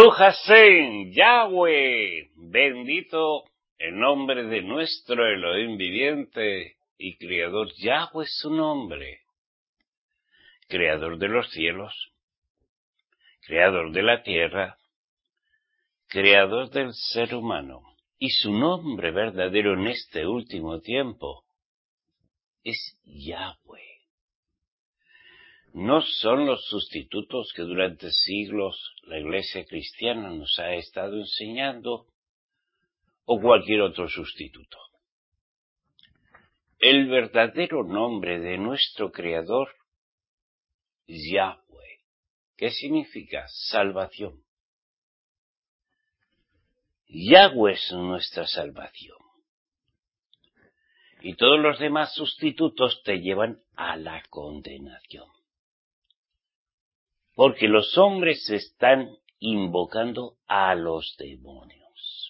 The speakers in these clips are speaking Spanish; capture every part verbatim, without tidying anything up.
Baruch Hashem, Yahweh, bendito el nombre de nuestro Elohim viviente y Creador. Yahweh es su nombre, Creador de los cielos, Creador de la tierra, Creador del ser humano. Y su nombre verdadero en este último tiempo es Yahweh. No son los sustitutos que durante siglos la Iglesia cristiana nos ha estado enseñando o cualquier otro sustituto. El verdadero nombre de nuestro Creador es Yahweh, que significa salvación. Yahweh es nuestra salvación. Y todos los demás sustitutos te llevan a la condenación. Porque los hombres están invocando a los demonios.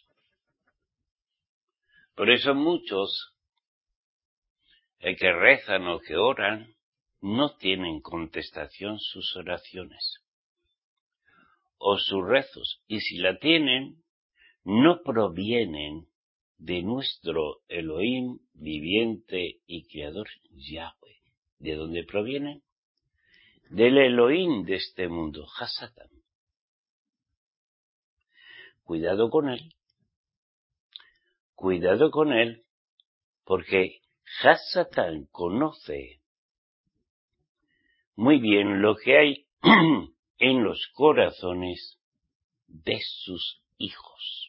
Por eso muchos eh, que rezan o que oran no tienen contestación sus oraciones o sus rezos. Y si la tienen, no provienen de nuestro Elohim viviente y creador Yahweh. ¿De dónde provienen? Del Elohim de este mundo, Hasatán. Cuidado con él. Cuidado con él, porque Hasatán conoce muy bien lo que hay en los corazones de sus hijos.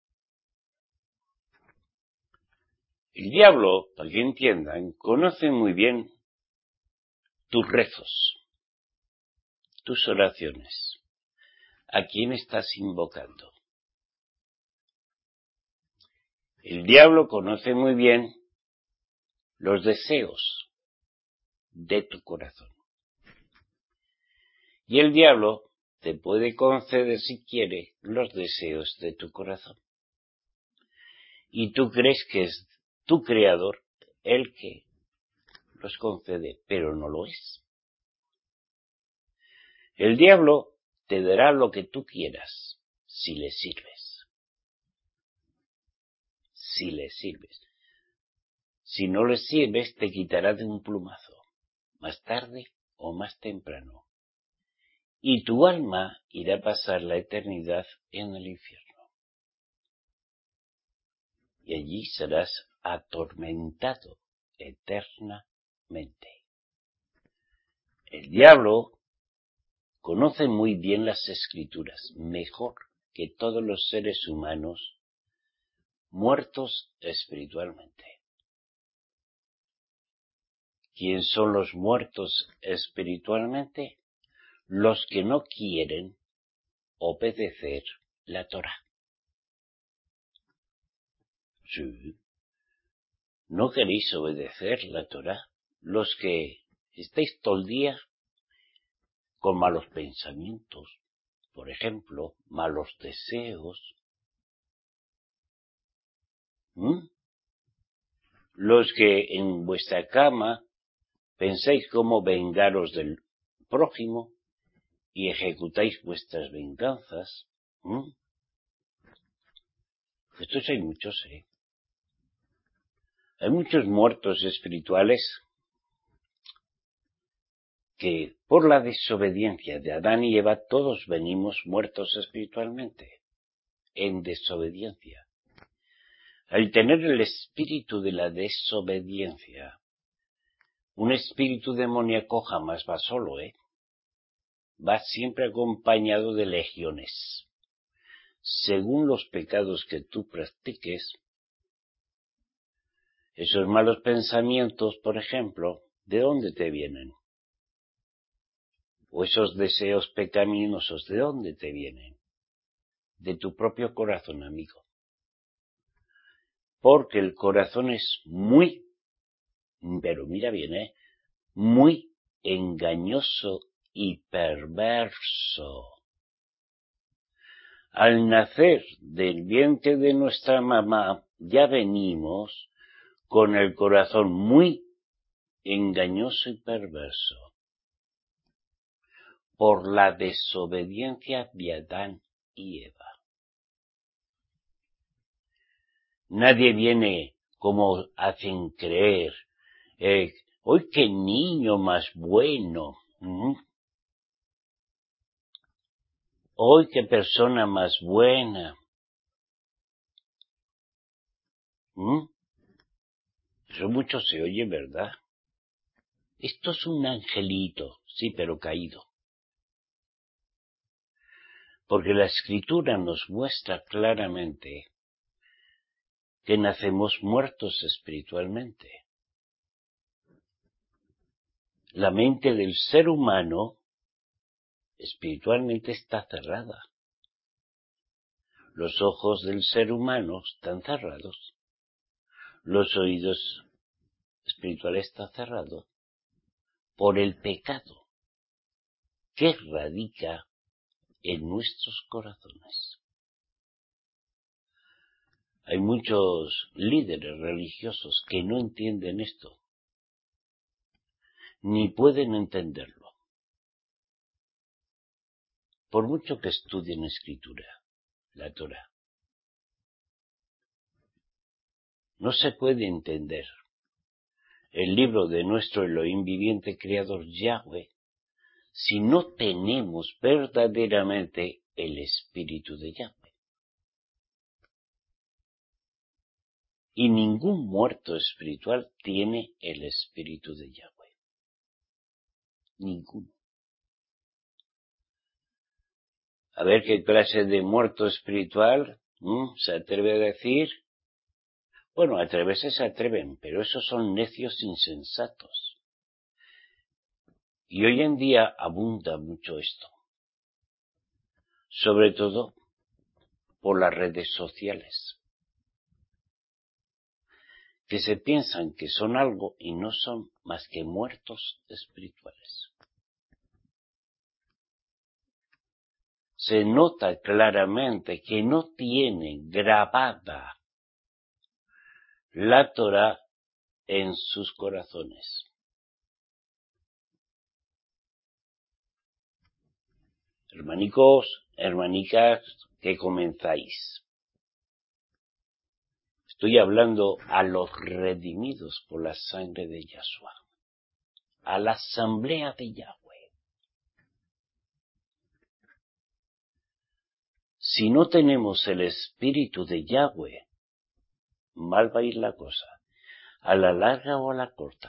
El diablo, para que entiendan, conoce muy bien tus rezos, tus oraciones. ¿A quién estás invocando? El diablo conoce muy bien los deseos de tu corazón. Y el diablo te puede conceder, si quiere, los deseos de tu corazón. Y tú crees que es tu creador el que los concede, pero no lo es. El diablo te dará lo que tú quieras, si le sirves. Si le sirves. Si no le sirves, te quitará de un plumazo, más tarde o más temprano. Y tu alma irá a pasar la eternidad en el infierno. Y allí serás atormentado eternamente. El diablo conoce muy bien las Escrituras, mejor que todos los seres humanos muertos espiritualmente. ¿Quién son los muertos espiritualmente? Los que no quieren obedecer la Torá. Sí. ¿No queréis obedecer la Torá? Los que estáis todo el día con malos pensamientos, por ejemplo, malos deseos. ¿Mm? Los que en vuestra cama pensáis cómo vengaros del prójimo y ejecutáis vuestras venganzas. ¿Mm? Estos hay muchos, ¿eh? Hay muchos muertos espirituales que por la desobediencia de Adán y Eva todos venimos muertos espiritualmente, en desobediencia. Al tener el espíritu de la desobediencia, un espíritu demoníaco jamás va solo, ¿eh? Va siempre acompañado de legiones. Según los pecados que tú practiques, esos malos pensamientos, por ejemplo, ¿de dónde te vienen? O esos deseos pecaminosos, ¿de dónde te vienen? De tu propio corazón, amigo. Porque el corazón es muy, pero mira bien, ¿eh? Muy engañoso y perverso. Al nacer del vientre de nuestra mamá, ya venimos con el corazón muy engañoso y perverso. Por la desobediencia de Adán y Eva. Nadie viene como hacen creer, eh, ¡hoy qué niño más bueno! ¿Mm? ¡Hoy qué persona más buena! ¿Mm? Eso mucho se oye, ¿verdad? Esto es un angelito, sí, pero caído. Porque la Escritura nos muestra claramente que nacemos muertos espiritualmente. La mente del ser humano espiritualmente está cerrada. Los ojos del ser humano están cerrados. Los oídos espirituales están cerrados por el pecado que radica en nuestros corazones. Hay muchos líderes religiosos que no entienden esto, ni pueden entenderlo, por mucho que estudien escritura, la Torá. No se puede entender el libro de nuestro Elohim viviente creador Yahweh si no tenemos verdaderamente el espíritu de Yahweh. Y ningún muerto espiritual tiene el espíritu de Yahweh. Ninguno. A ver qué clase de muerto espiritual ¿m? se atreve a decir. Bueno, atreverse se atreven, pero esos son necios insensatos. Y hoy en día abunda mucho esto. Sobre todo por las redes sociales, que se piensan que son algo y no son más que muertos espirituales. Se nota claramente que no tienen grabada la Torá en sus corazones. Hermanicos, hermanicas, que comenzáis. Estoy hablando a los redimidos por la sangre de Yahshua, a la asamblea de Yahweh. Si no tenemos el espíritu de Yahweh, mal va a ir la cosa, a la larga o a la corta.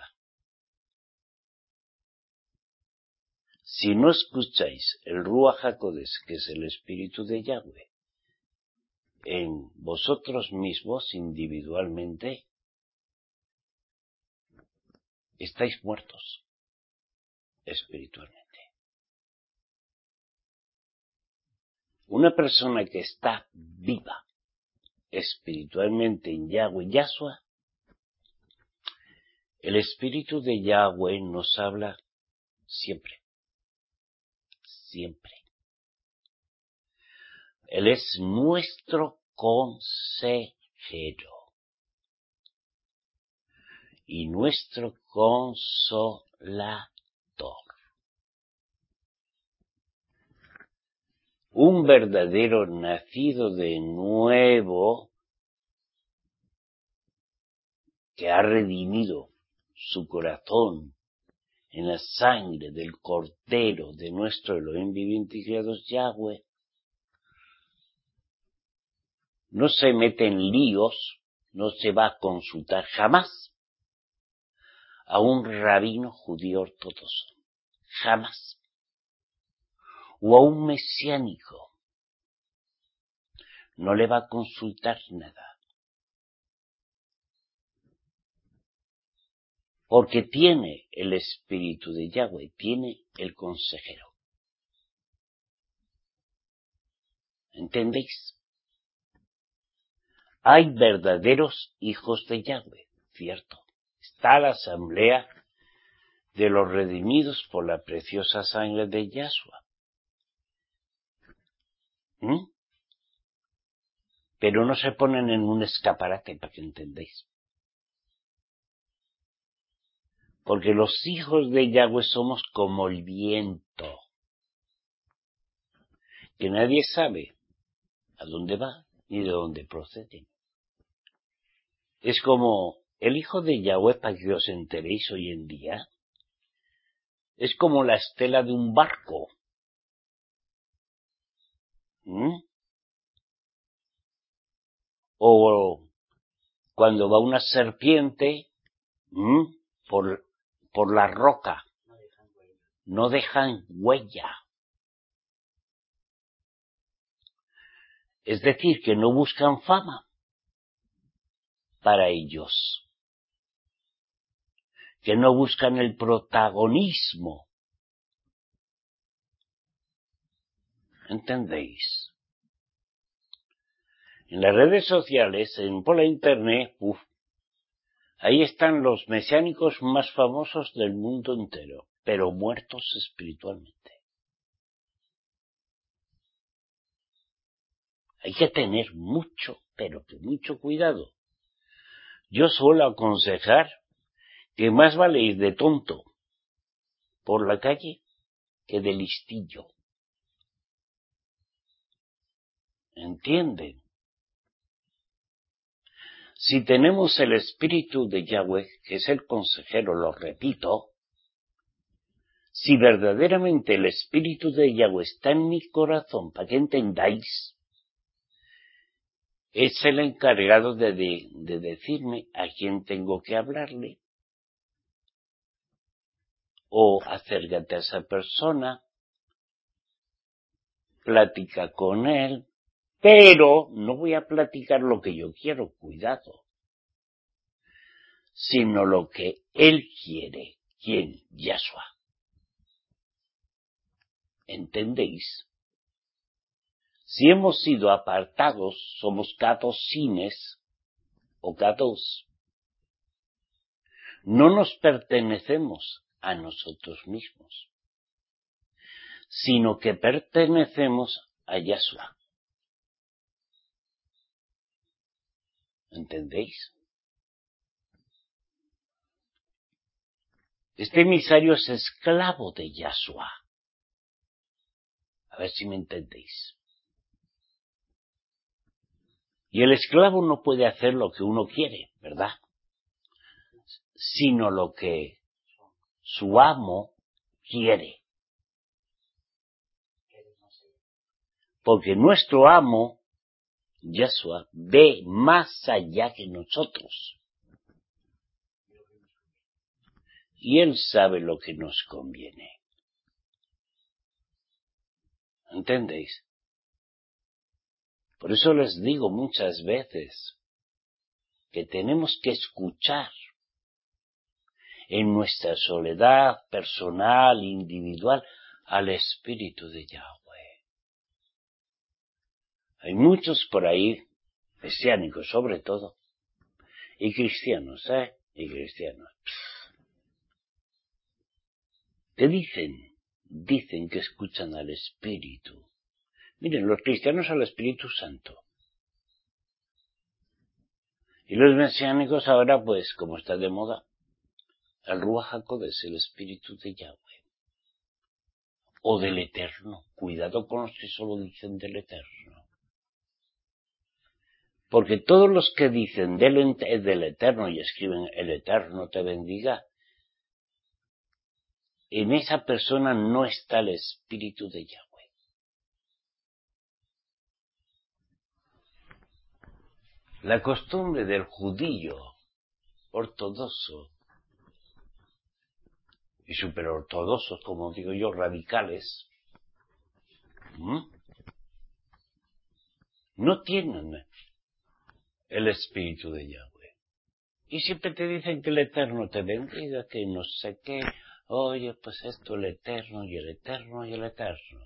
Si no escucháis el Ruach HaKodesh, que es el espíritu de Yahweh, en vosotros mismos individualmente, estáis muertos espiritualmente. Una persona que está viva espiritualmente en Yahweh Yahshua, el espíritu de Yahweh nos habla siempre, siempre. Él es nuestro consejero y nuestro consolador. Un verdadero nacido de nuevo que ha redimido su corazón en la sangre del Cordero de nuestro Elohim viviente y creador Yahweh, no se mete en líos, no se va a consultar jamás a un rabino judío ortodoxo, jamás, o a un mesiánico, no le va a consultar nada, porque tiene el espíritu de Yahweh, tiene el consejero. ¿Entendéis? Hay verdaderos hijos de Yahweh, cierto. Está la asamblea de los redimidos por la preciosa sangre de Yahshua. ¿Mm? Pero no se ponen en un escaparate, para que entendáis. Porque los hijos de Yahweh somos como el viento, que nadie sabe a dónde va ni de dónde procede. Es como el hijo de Yahweh, para que os enteréis hoy en día, es como la estela de un barco. ¿Mm? O cuando va una serpiente ¿Mm? por, por la roca, no dejan huella. Es decir, que no buscan fama para ellos, que no buscan el protagonismo. ¿Entendéis? En las redes sociales, en, por la internet, uf, ahí están los mesiánicos más famosos del mundo entero, pero muertos espiritualmente. Hay que tener mucho, pero que mucho cuidado. Yo suelo aconsejar que más vale ir de tonto por la calle que de listillo. ¿Entienden? Si tenemos el espíritu de Yahweh, que es el consejero, lo repito, si verdaderamente el espíritu de Yahweh está en mi corazón, para que entendáis, es el encargado de, de, de decirme a quién tengo que hablarle, o acércate a esa persona, platica con él, pero no voy a platicar lo que yo quiero, cuidado, sino lo que él quiere. ¿Quién? Yahshua. ¿Entendéis? Si hemos sido apartados, somos gadosines o gados. No nos pertenecemos a nosotros mismos, sino que pertenecemos a Yahshua. ¿Entendéis? Este emisario es esclavo de Yahshua. A ver si me entendéis. Y el esclavo no puede hacer lo que uno quiere, ¿verdad? Sino lo que su amo quiere. Porque nuestro amo, Yahshua, ve más allá que nosotros. Y él sabe lo que nos conviene. ¿Entendéis? Por eso les digo muchas veces que tenemos que escuchar en nuestra soledad personal, individual, al Espíritu de Yahweh. Hay muchos por ahí, mesiánicos sobre todo, y cristianos, ¿eh? Y cristianos. Te dicen, dicen que escuchan al Espíritu. Miren, los cristianos al Espíritu Santo. Y los mesiánicos ahora, pues, como está de moda, el Ruach HaKodesh, el Espíritu de Yahweh. O del Eterno. Cuidado con los que solo dicen del Eterno. Porque todos los que dicen del, del Eterno y escriben el Eterno te bendiga, en esa persona no está el Espíritu de Yahweh. La costumbre del judío ortodoxo y superortodoxos, como digo yo, radicales, ¿m? no tienen el Espíritu de Yahweh. Y siempre te dicen que el Eterno te bendiga, que no sé qué. Oye, pues esto, el Eterno, y el Eterno, y el Eterno.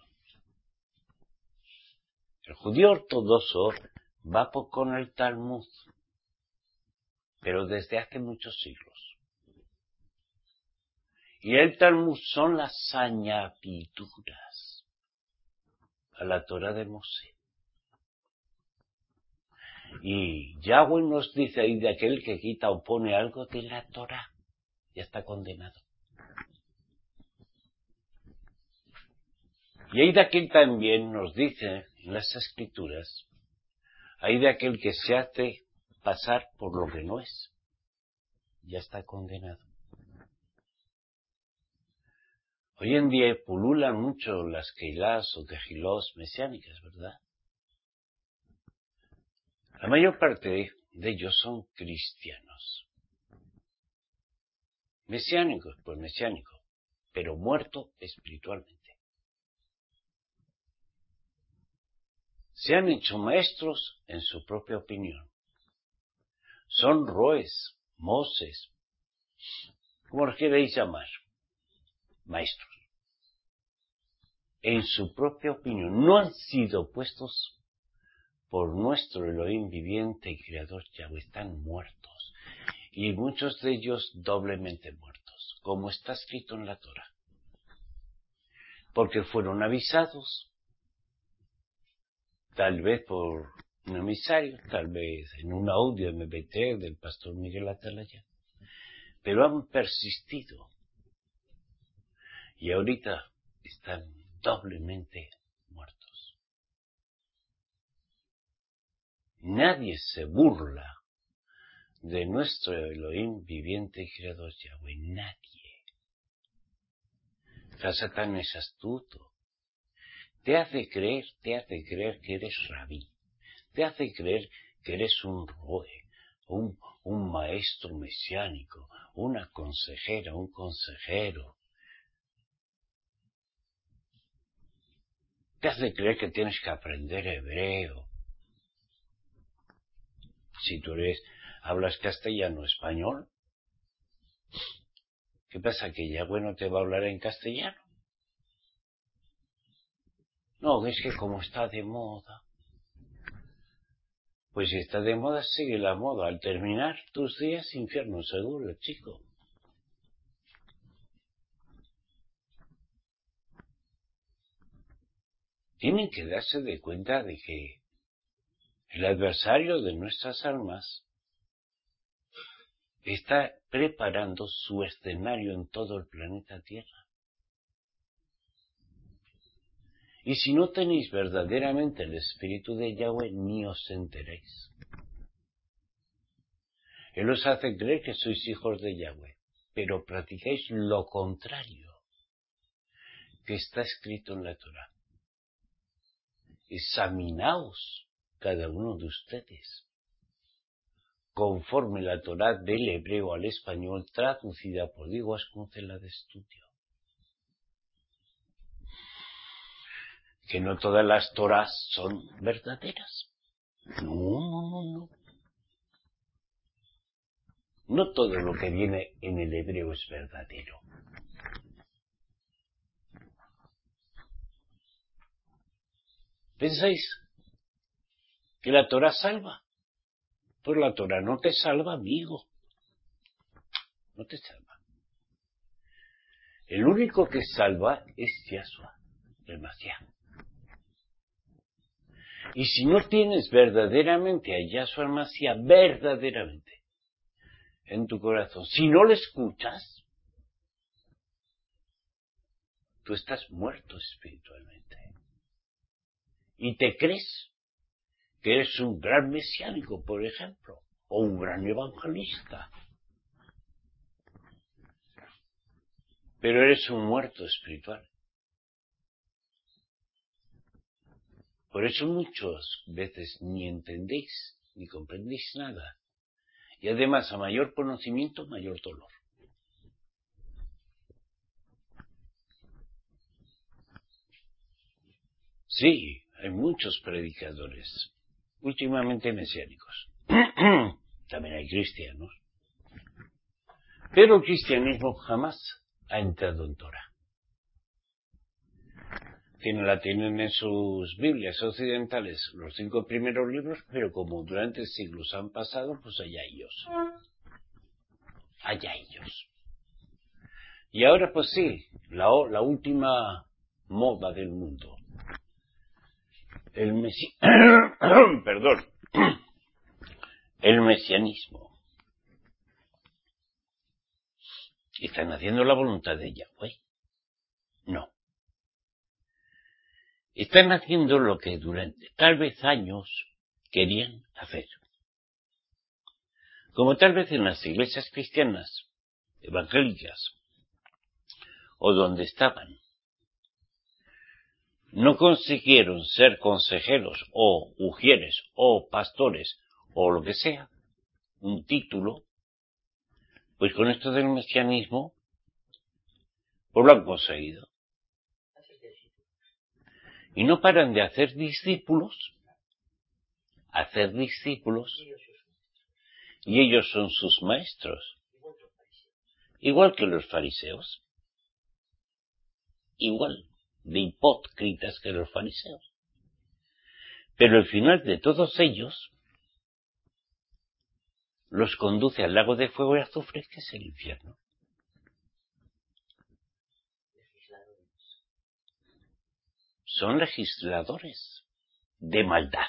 El judío ortodoxo va por con el Talmud, pero desde hace muchos siglos. Y el Talmud son las añadiduras a la Torah de Mosé. Y Yahweh nos dice ahí de aquel que quita o pone algo de la Torah, ya está condenado. Y ahí de aquel también nos dice en las Escrituras Hay de aquel que se hace pasar por lo que no es. Ya está condenado. Hoy en día pululan mucho las keilás o quejilós mesiánicas, ¿verdad? La mayor parte de ellos son cristianos. Mesiánicos, pues mesiánicos, pero muertos espiritualmente. Se han hecho maestros en su propia opinión. Son roes, moses, como los queréis llamar, maestros. En su propia opinión, no han sido puestos por nuestro Elohim viviente y creador Yahweh, están muertos. Y muchos de ellos doblemente muertos, como está escrito en la Torah. Porque fueron avisados, tal vez por un emisario, tal vez en un audio M P T del pastor Miguel Atalaya, pero han persistido. Y ahorita están doblemente muertos. Nadie se burla de nuestro Elohim viviente y creador Yahweh, nadie. El Satán es astuto. Te hace creer, te hace creer que eres rabí. Te hace creer que eres un roe, un, un maestro mesiánico, una consejera, un consejero. Te hace creer que tienes que aprender hebreo. Si tú eres, hablas castellano o español, ¿qué pasa? ¿Que Yahweh no te va a hablar en castellano? No, es que como está de moda. Pues si está de moda, sigue la moda. Al terminar tus días, infierno seguro, chico. Tienen que darse de cuenta de que el adversario de nuestras almas está preparando su escenario en todo el planeta Tierra. Y si no tenéis verdaderamente el Espíritu de Yahweh, ni os enteréis. Él os hace creer que sois hijos de Yahweh, pero practicáis lo contrario que está escrito en la Torah. Examinaos cada uno de ustedes, conforme la Torah del hebreo al español, traducida por Diego Ascuncela de Estudio. Que no todas las Torahs son verdaderas. No, no, no, no. No todo lo que viene en el hebreo es verdadero. ¿Pensáis que la Torah salva? Pues la Torah no te salva, amigo. No te salva. El único que salva es Yahshua, el Mashiach. Y si no tienes verdaderamente a Yahshua el Mashiach, verdaderamente, en tu corazón, si no le escuchas, tú estás muerto espiritualmente. Y te crees que eres un gran mesiánico, por ejemplo, o un gran evangelista. Pero eres un muerto espiritual. Por eso muchas veces ni entendéis, ni comprendéis nada. Y además, a mayor conocimiento, mayor dolor. Sí, hay muchos predicadores, últimamente mesiánicos. También hay cristianos. Pero el cristianismo jamás ha entrado en Torah. Tienen, la tienen en sus Biblias occidentales los cinco primeros libros, pero como durante siglos han pasado, pues allá ellos. Allá ellos. Y ahora pues sí, la, la última moda del mundo. El mesi... Perdón. El mesianismo. ¿Están haciendo la voluntad de Yahweh? No. Están haciendo lo que durante tal vez años querían hacer. Como tal vez en las iglesias cristianas, evangélicas, o donde estaban, no consiguieron ser consejeros o ujieres o pastores o lo que sea, un título, pues con esto del mesianismo, pues lo han conseguido. Y no paran de hacer discípulos, hacer discípulos, y ellos son sus maestros, igual que los fariseos, igual de hipócritas que los fariseos. Pero el final de todos ellos los conduce al lago de fuego y azufre, que es el infierno. Son legisladores de maldad.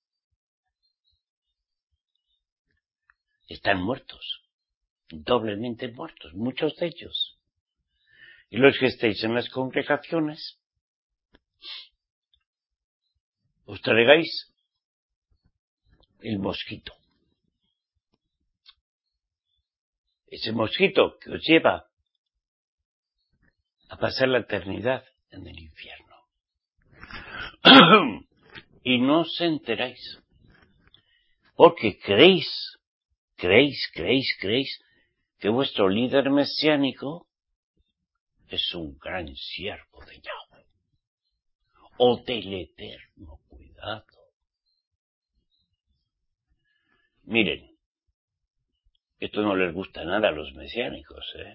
Están muertos, doblemente muertos, muchos de ellos. Y los que estéis en las congregaciones, os traigáis el mosquito. Ese mosquito que os lleva a pasar la eternidad en el infierno. Y no os enteráis, porque creéis, creéis, creéis, creéis que vuestro líder mesiánico es un gran siervo de Yahweh, o del Eterno. Cuidado. Miren, esto no les gusta nada a los mesiánicos, ¿eh?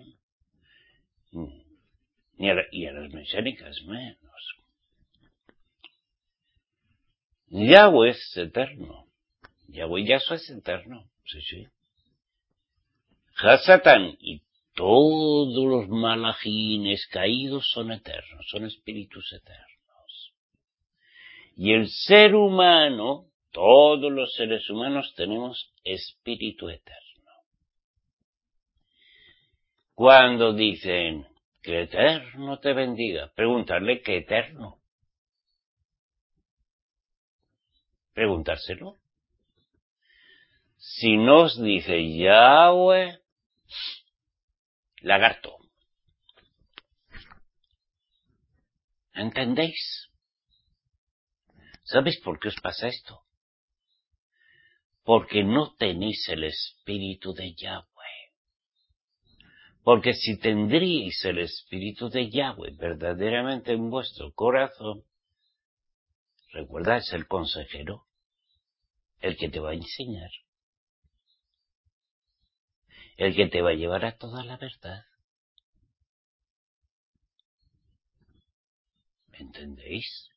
Ni a la, y a las mesiánicas menos. Yahweh es eterno. Yahweh Yahshua es eterno. Sí, sí. Hasatán y todos los malajines caídos son eternos, son espíritus eternos. Y el ser humano, todos los seres humanos tenemos espíritu eterno. Cuando dicen que el Eterno te bendiga, preguntarle qué eterno. Preguntárselo. Si nos dice Yahweh, lagarto. ¿Entendéis? ¿Sabéis por qué os pasa esto? Porque no tenéis el espíritu de Yahweh. Porque si tendríais el espíritu de Yahweh verdaderamente en vuestro corazón, recuerda, es el consejero, el que te va a enseñar, el que te va a llevar a toda la verdad. ¿Entendéis?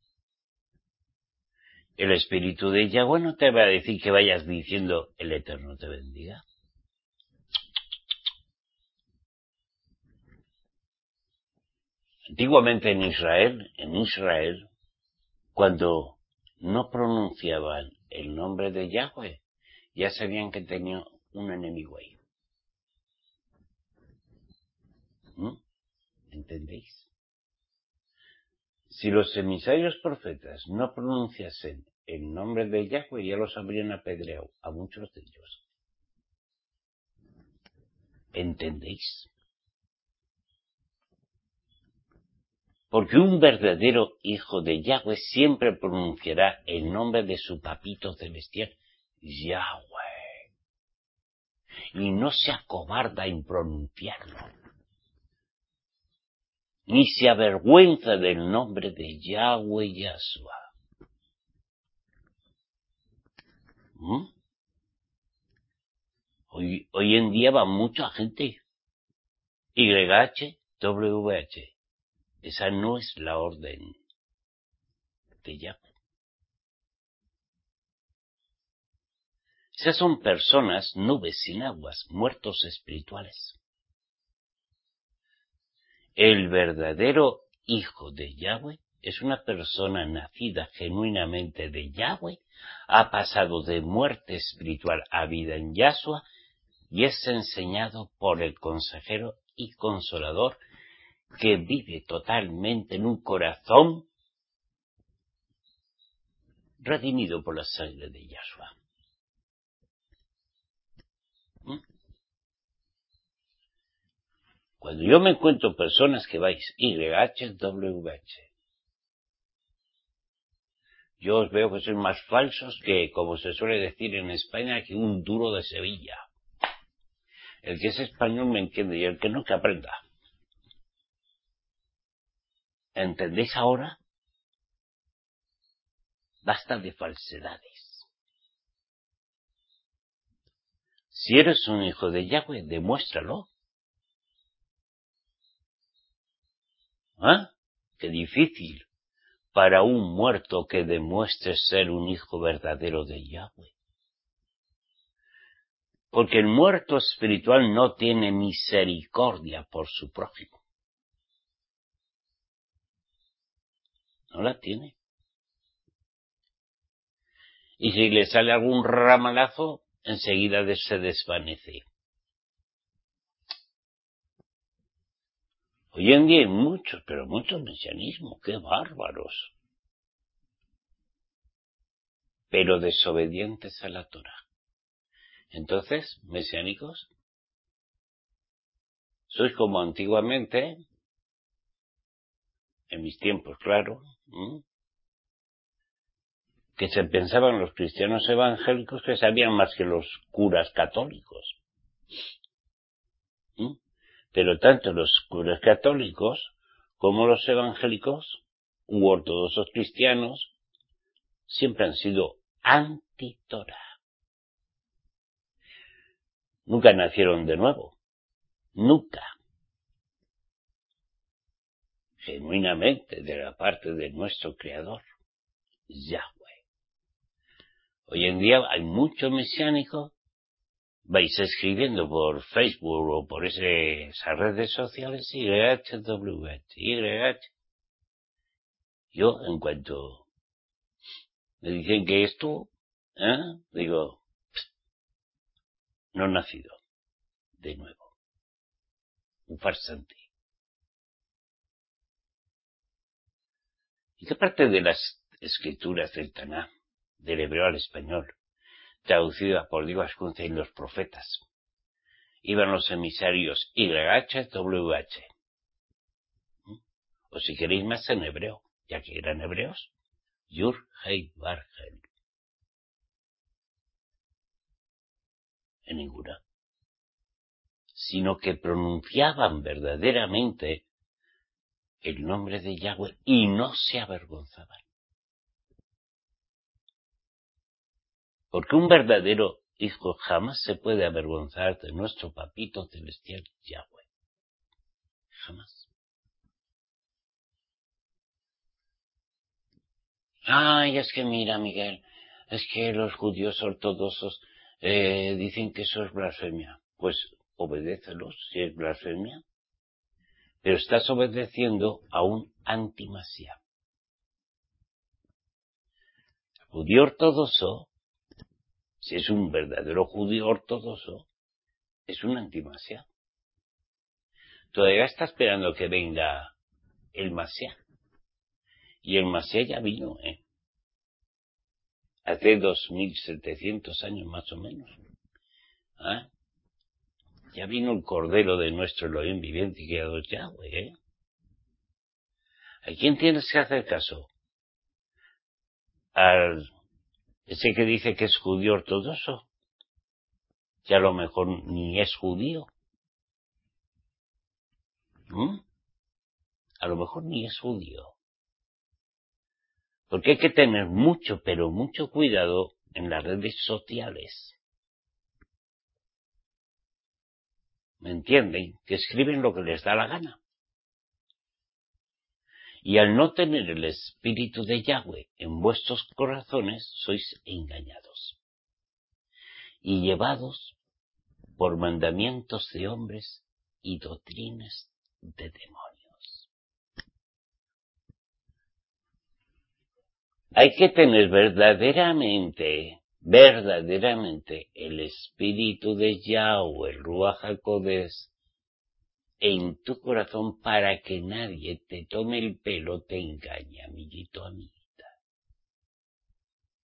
El espíritu de Yahweh no te va a decir que vayas diciendo el Eterno te bendiga. Antiguamente en Israel, en Israel, cuando no pronunciaban el nombre de Yahweh, ya sabían que tenía un enemigo ahí. ¿Mm? ¿Entendéis? Si los emisarios profetas no pronunciasen el nombre de Yahweh, ya los habrían apedreado a muchos de ellos. ¿Entendéis? Porque un verdadero hijo de Yahweh siempre pronunciará el nombre de su papito celestial, Yahweh. Y no se acobarda en pronunciarlo. Ni se avergüenza del nombre de Yahweh Yahshua. ¿Mm? Hoy, hoy en día va mucha gente. Y H, W H. Esa no es la orden de Yahweh. Esas son personas, nubes sin aguas, muertos espirituales. El verdadero hijo de Yahweh es una persona nacida genuinamente de Yahweh, ha pasado de muerte espiritual a vida en Yahshua y es enseñado por el consejero y consolador que vive totalmente en un corazón redimido por la sangre de Yahshua. ¿Mm? Cuando yo me encuentro personas que vais Y H W H, yo os veo que sois más falsos que, como se suele decir en España, que un duro de Sevilla. El que es español me entiende y el que no, que aprenda. ¿Entendéis ahora? Basta de falsedades. Si eres un hijo de Yahweh, demuéstralo. ¿Ah? Qué difícil para un muerto que demuestre ser un hijo verdadero de Yahweh. Porque el muerto espiritual no tiene misericordia por su prójimo. No la tiene. Y si le sale algún ramalazo, enseguida se desvanece. Hoy en día hay muchos, pero muchos mesianismos, qué bárbaros. Pero desobedientes a la Torah. Entonces, mesiánicos, sois como antiguamente, en mis tiempos, claro, ¿m? que se pensaban los cristianos evangélicos que sabían más que los curas católicos. ¿m? Pero tanto los curas católicos como los evangélicos u ortodoxos cristianos siempre han sido anti-Torah. Nunca nacieron de nuevo. Nunca. Genuinamente de la parte de nuestro Creador, Yahweh. Hoy en día hay muchos mesiánicos, vais escribiendo por Facebook o por ese, esas redes sociales, Y H W H, Y H. Yo, en cuanto me dicen que esto, ¿eh? digo, no he nacido de nuevo. Un farsante. ¿Y qué parte de las escrituras del Taná, del hebreo al español, traducida por Dios Ascunce en los profetas, iban los emisarios Y H W H? O si queréis más en hebreo, ya que eran hebreos, Yur Hei Bargel. En ninguna. Sino que pronunciaban verdaderamente el nombre de Yahweh y no se avergonzaban. Porque un verdadero hijo jamás se puede avergonzar de nuestro papito celestial Yahweh. Jamás. Ay, es que mira, Miguel, es que los judíos ortodoxos eh, dicen que eso es blasfemia. Pues obedécelos si es blasfemia. Pero estás obedeciendo a un antimasía. El judío ortodoxo, si es un verdadero judío ortodoxo, es un antimasía. Todavía está esperando que venga el Masía. Y el Masía ya vino, ¿eh? Hace dos mil setecientos años más o menos. ¿Ah? Ya vino el Cordero de nuestro Elohim viviente y creador Yahweh, ¿eh? ¿A quién tienes que hacer caso? Al ese que dice que es judío ortodoxo, que a lo mejor ni es judío. ¿Mm? A lo mejor ni es judío. Porque hay que tener mucho, pero mucho cuidado en las redes sociales. ¿Me entienden? Que escriben lo que les da la gana. Y al no tener el espíritu de Yahweh en vuestros corazones, sois engañados y llevados por mandamientos de hombres y doctrinas de demonios. Hay que tener verdaderamente, verdaderamente el espíritu de Yahweh, el Ruach HaKodesh, en tu corazón para que nadie te tome el pelo, te engañe, amiguito, amiguita.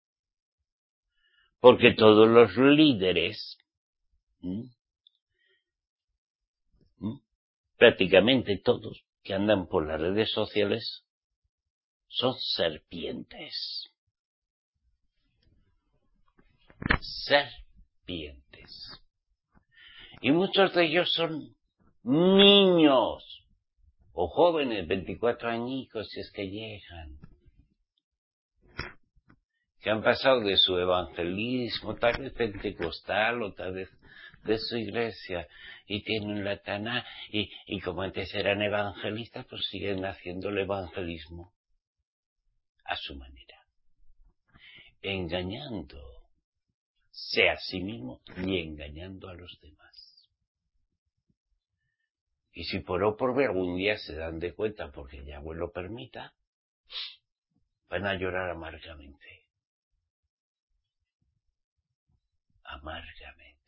Porque todos los líderes, ¿m? ¿m? prácticamente todos que andan por las redes sociales son serpientes. Serpientes. Y muchos de ellos son niños o jóvenes, veinticuatro añicos, si es que llegan, que han pasado de su evangelismo, tal vez pentecostal o tal vez de su iglesia, y tienen la Taná, y, y como antes eran evangelistas, pues siguen haciendo el evangelismo a su manera, engañándose a sí mismo y engañando a los demás. Y si por O por B algún día se dan de cuenta, porque Yahweh lo permita, van a llorar amargamente. Amargamente.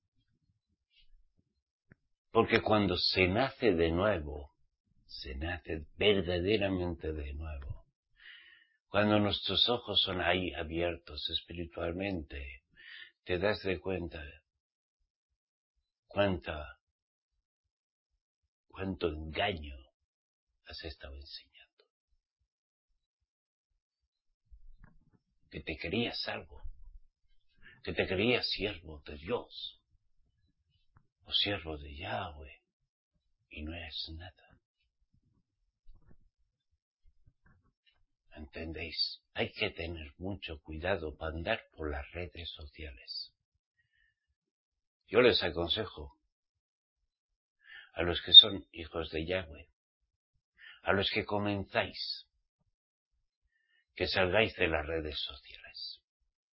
Porque cuando se nace de nuevo, se nace verdaderamente de nuevo. Cuando nuestros ojos son ahí abiertos espiritualmente, te das de cuenta cuánta, cuánto engaño has estado enseñando. Que te creías algo, que te creías siervo de Dios o siervo de Yahweh y no eres nada. ¿Entendéis? Hay que tener mucho cuidado para andar por las redes sociales. Yo les aconsejo a los que son hijos de Yahweh, a los que comenzáis, que salgáis de las redes sociales.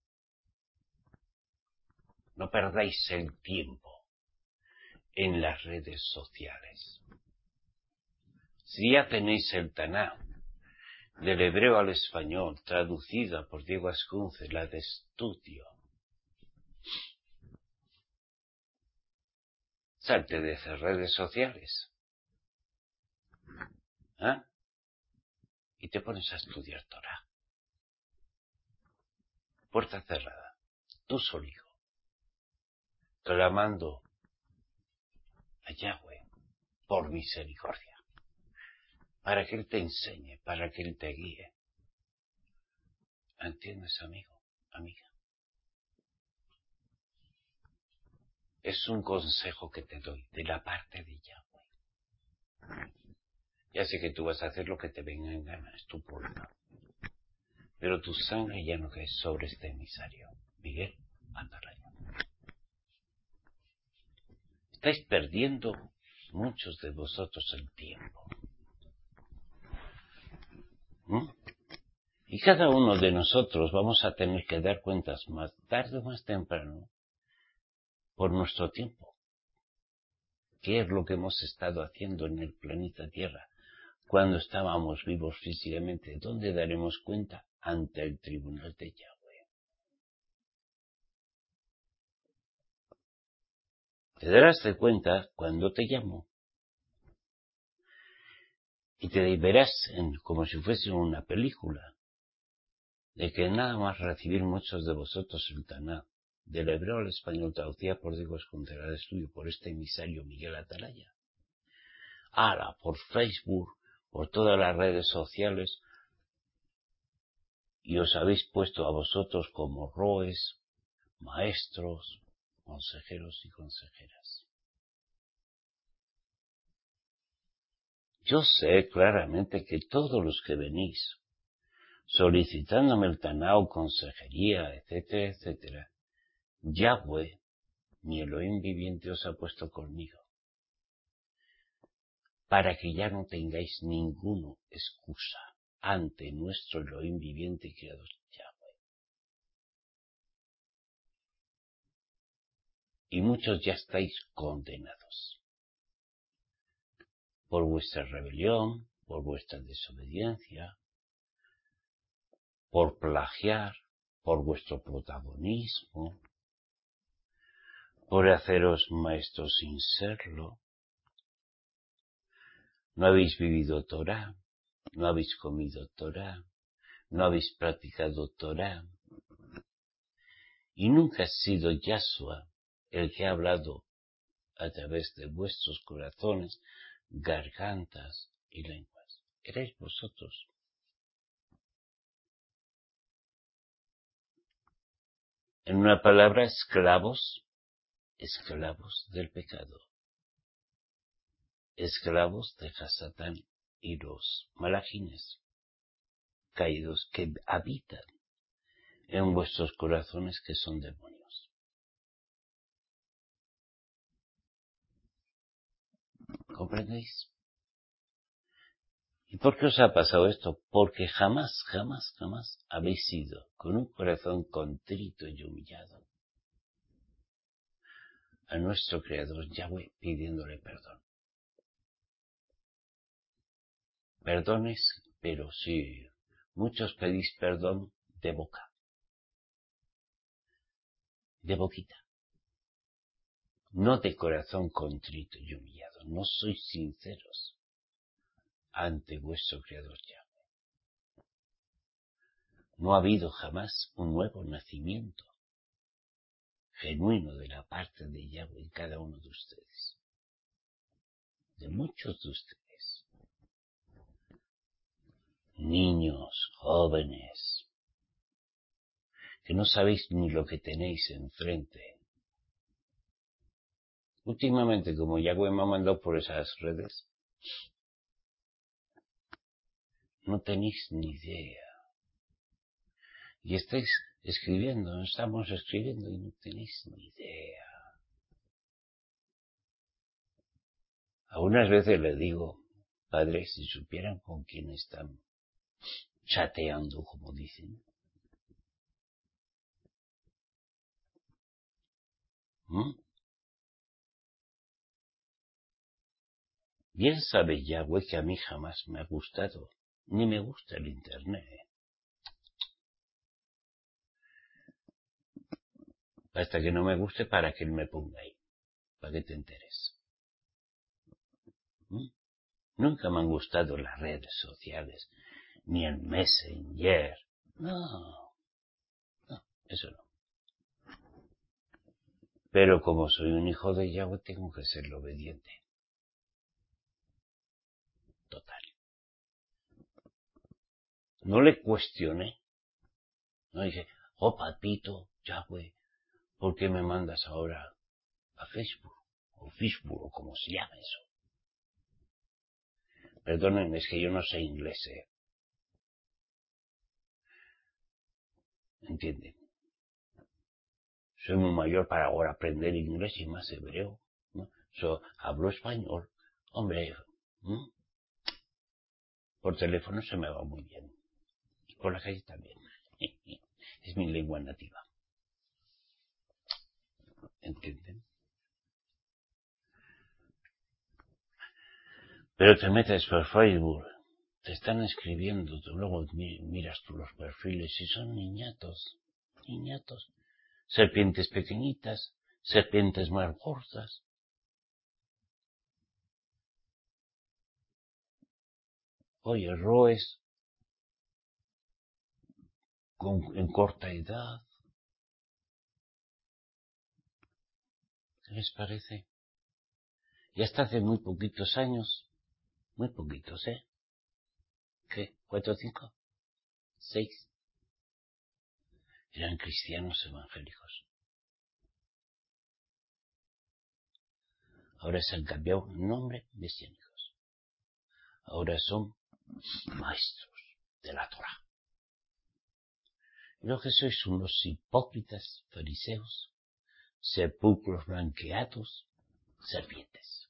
No perdáis el tiempo en las redes sociales. Si ya tenéis el Taná, del hebreo al español, traducida por Diego Ascunce, la de estudio, salte de esas redes sociales. ¿Ah? Y te pones a estudiar Torah. Puerta cerrada. Tú solito. Clamando a Yahweh por misericordia. Para que Él te enseñe, para que Él te guíe. ¿Entiendes, amigo? Amiga. Es un consejo que te doy de la parte de Yahweh. Ya sé que tú vas a hacer lo que te venga en gana, es tu problema. Pero tu sangre ya no cae sobre este emisario. Miguel Atalaya. Estáis perdiendo muchos de vosotros el tiempo. ¿Mm? Y cada uno de nosotros vamos a tener que dar cuentas más tarde o más temprano por nuestro tiempo. ¿Qué es lo que hemos estado haciendo en el planeta Tierra cuando estábamos vivos físicamente? ¿Dónde daremos cuenta? Ante el tribunal de Yahweh. Te darás de cuenta cuando te llamo. Y te verás en, como si fuese una película, de que nada más recibir muchos de vosotros el Taná, del hebreo al español traducida por Diego Escontera de Estudio por este emisario Miguel Atalaya. Ahora, por Facebook, por todas las redes sociales, y os habéis puesto a vosotros como roes, maestros, consejeros y consejeras. Yo sé claramente que todos los que venís solicitándome el Taná o consejería, etcétera, etcétera, Yahweh, mi Elohim viviente, os ha puesto conmigo, para que ya no tengáis ninguna excusa ante nuestro Elohim viviente y creador Yahweh. Y muchos ya estáis condenados por vuestra rebelión, por vuestra desobediencia, por plagiar, por vuestro protagonismo, por haceros maestros sin serlo. No habéis vivido Torah, no habéis comido Torah, no habéis practicado Torah. Y nunca ha sido Yahshua el que ha hablado a través de vuestros corazones, gargantas y lenguas. Erais vosotros. En una palabra, esclavos, esclavos del pecado. Esclavos de Hasatán y los malajines caídos que habitan en vuestros corazones, que son demonios. ¿Comprendéis? ¿Y por qué os ha pasado esto? Porque jamás, jamás, jamás habéis ido con un corazón contrito y humillado a nuestro Creador Yahweh pidiéndole perdón. Perdones, pero sí, muchos pedís perdón de boca, de boquita, no de corazón contrito y humillado. No sois sinceros ante vuestro Creador Yahweh. No ha habido jamás un nuevo nacimiento genuino de la parte de Yahweh en cada uno de ustedes, de muchos de ustedes, niños, jóvenes, que no sabéis ni lo que tenéis enfrente. Últimamente, como Yahweh me ha mandado por esas redes, no tenéis ni idea. Y estáis escribiendo, estamos escribiendo y no tenéis ni idea. Algunas veces le digo, padre, si supieran con quién están chateando, como dicen. ¿Mm? Bien sabe Yahweh que a mí jamás me ha gustado, ni me gusta el Internet. Hasta que no me guste, para que él me ponga ahí, para que te enteres. ¿Mm? Nunca me han gustado las redes sociales, ni el Messenger. No, no, eso no. Pero como soy un hijo de Yahweh, tengo que ser obediente. Total. No le cuestioné. No dije, oh papito, Yahweh, ¿por qué me mandas ahora a Facebook? O Facebook, o como se llama eso. Perdonen, es que yo no sé inglés, ¿eh? ¿Entienden? Soy muy mayor para ahora aprender inglés y más hebreo, ¿no? So, hablo español. Hombre, ¿no? Por teléfono se me va muy bien. Y por la calle también. Es mi lengua nativa. ¿Entienden? Pero te metes por Facebook, te están escribiendo, tú luego miras tú los perfiles y son niñatos, niñatos. Serpientes pequeñitas, serpientes más gordas. Oye, roes con, en corta edad. ¿Qué les parece? Y hasta hace muy poquitos años, muy poquitos, ¿eh? ¿Qué? ¿Cuatro o cinco? ¿Seis? Eran cristianos evangélicos. Ahora se han cambiado nombre mesiánicos. Ahora son maestros de la Torá. Lo que sois unos hipócritas fariseos, sepulcros blanqueados, serpientes.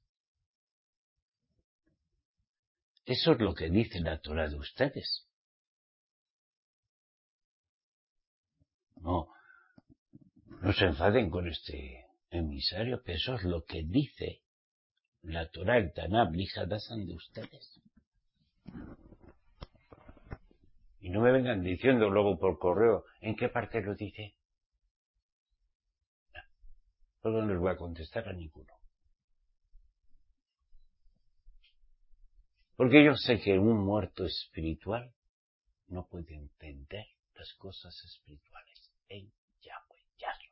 Eso es lo que dice la Torá de ustedes. No, no se enfaden con este emisario, que eso es lo que dice la Torá, el Tanab, Lijadasan de ustedes. Y no me vengan diciendo luego por correo, ¿en qué parte lo dice? Luego no les voy a contestar a ninguno. Porque yo sé que un muerto espiritual no puede entender las cosas espirituales en Yahweh, Yahshua.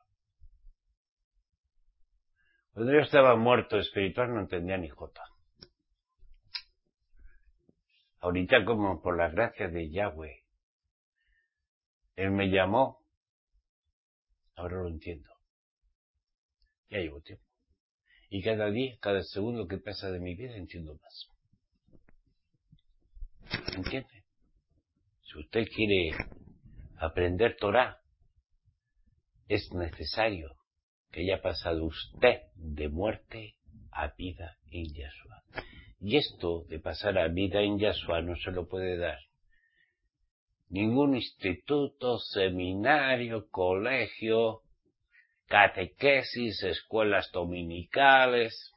Cuando yo estaba muerto espiritual no entendía ni jota. Ahorita, como por la gracia de Yahweh, Él me llamó, ahora lo entiendo. Ya llevo tiempo. Y cada día, cada segundo que pasa de mi vida entiendo más. ¿Entiende? Si usted quiere aprender Torah, es necesario que haya pasado usted de muerte a vida en Yahshua. Y esto de pasar a vida en Yahshua no se lo puede dar ningún instituto, seminario, colegio, catequesis, escuelas dominicales,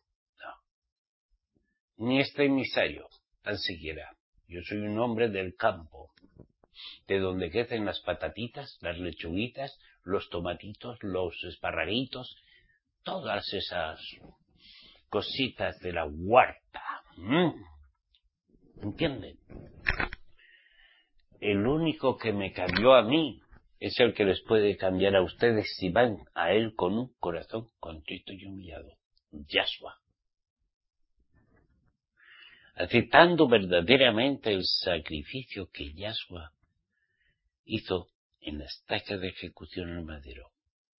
no. Ni este emisario, tan siquiera. Yo soy un hombre del campo, de donde crecen las patatitas, las lechuguitas, los tomatitos, los esparraguitos, todas esas cositas de la huerta. ¿Mm? ¿Entienden? El único que me cambió a mí es el que les puede cambiar a ustedes si van a Él con un corazón contrito y humillado. Yahshua. Aceptando verdaderamente el sacrificio que Yahshua hizo en la estaca de ejecución en el madero.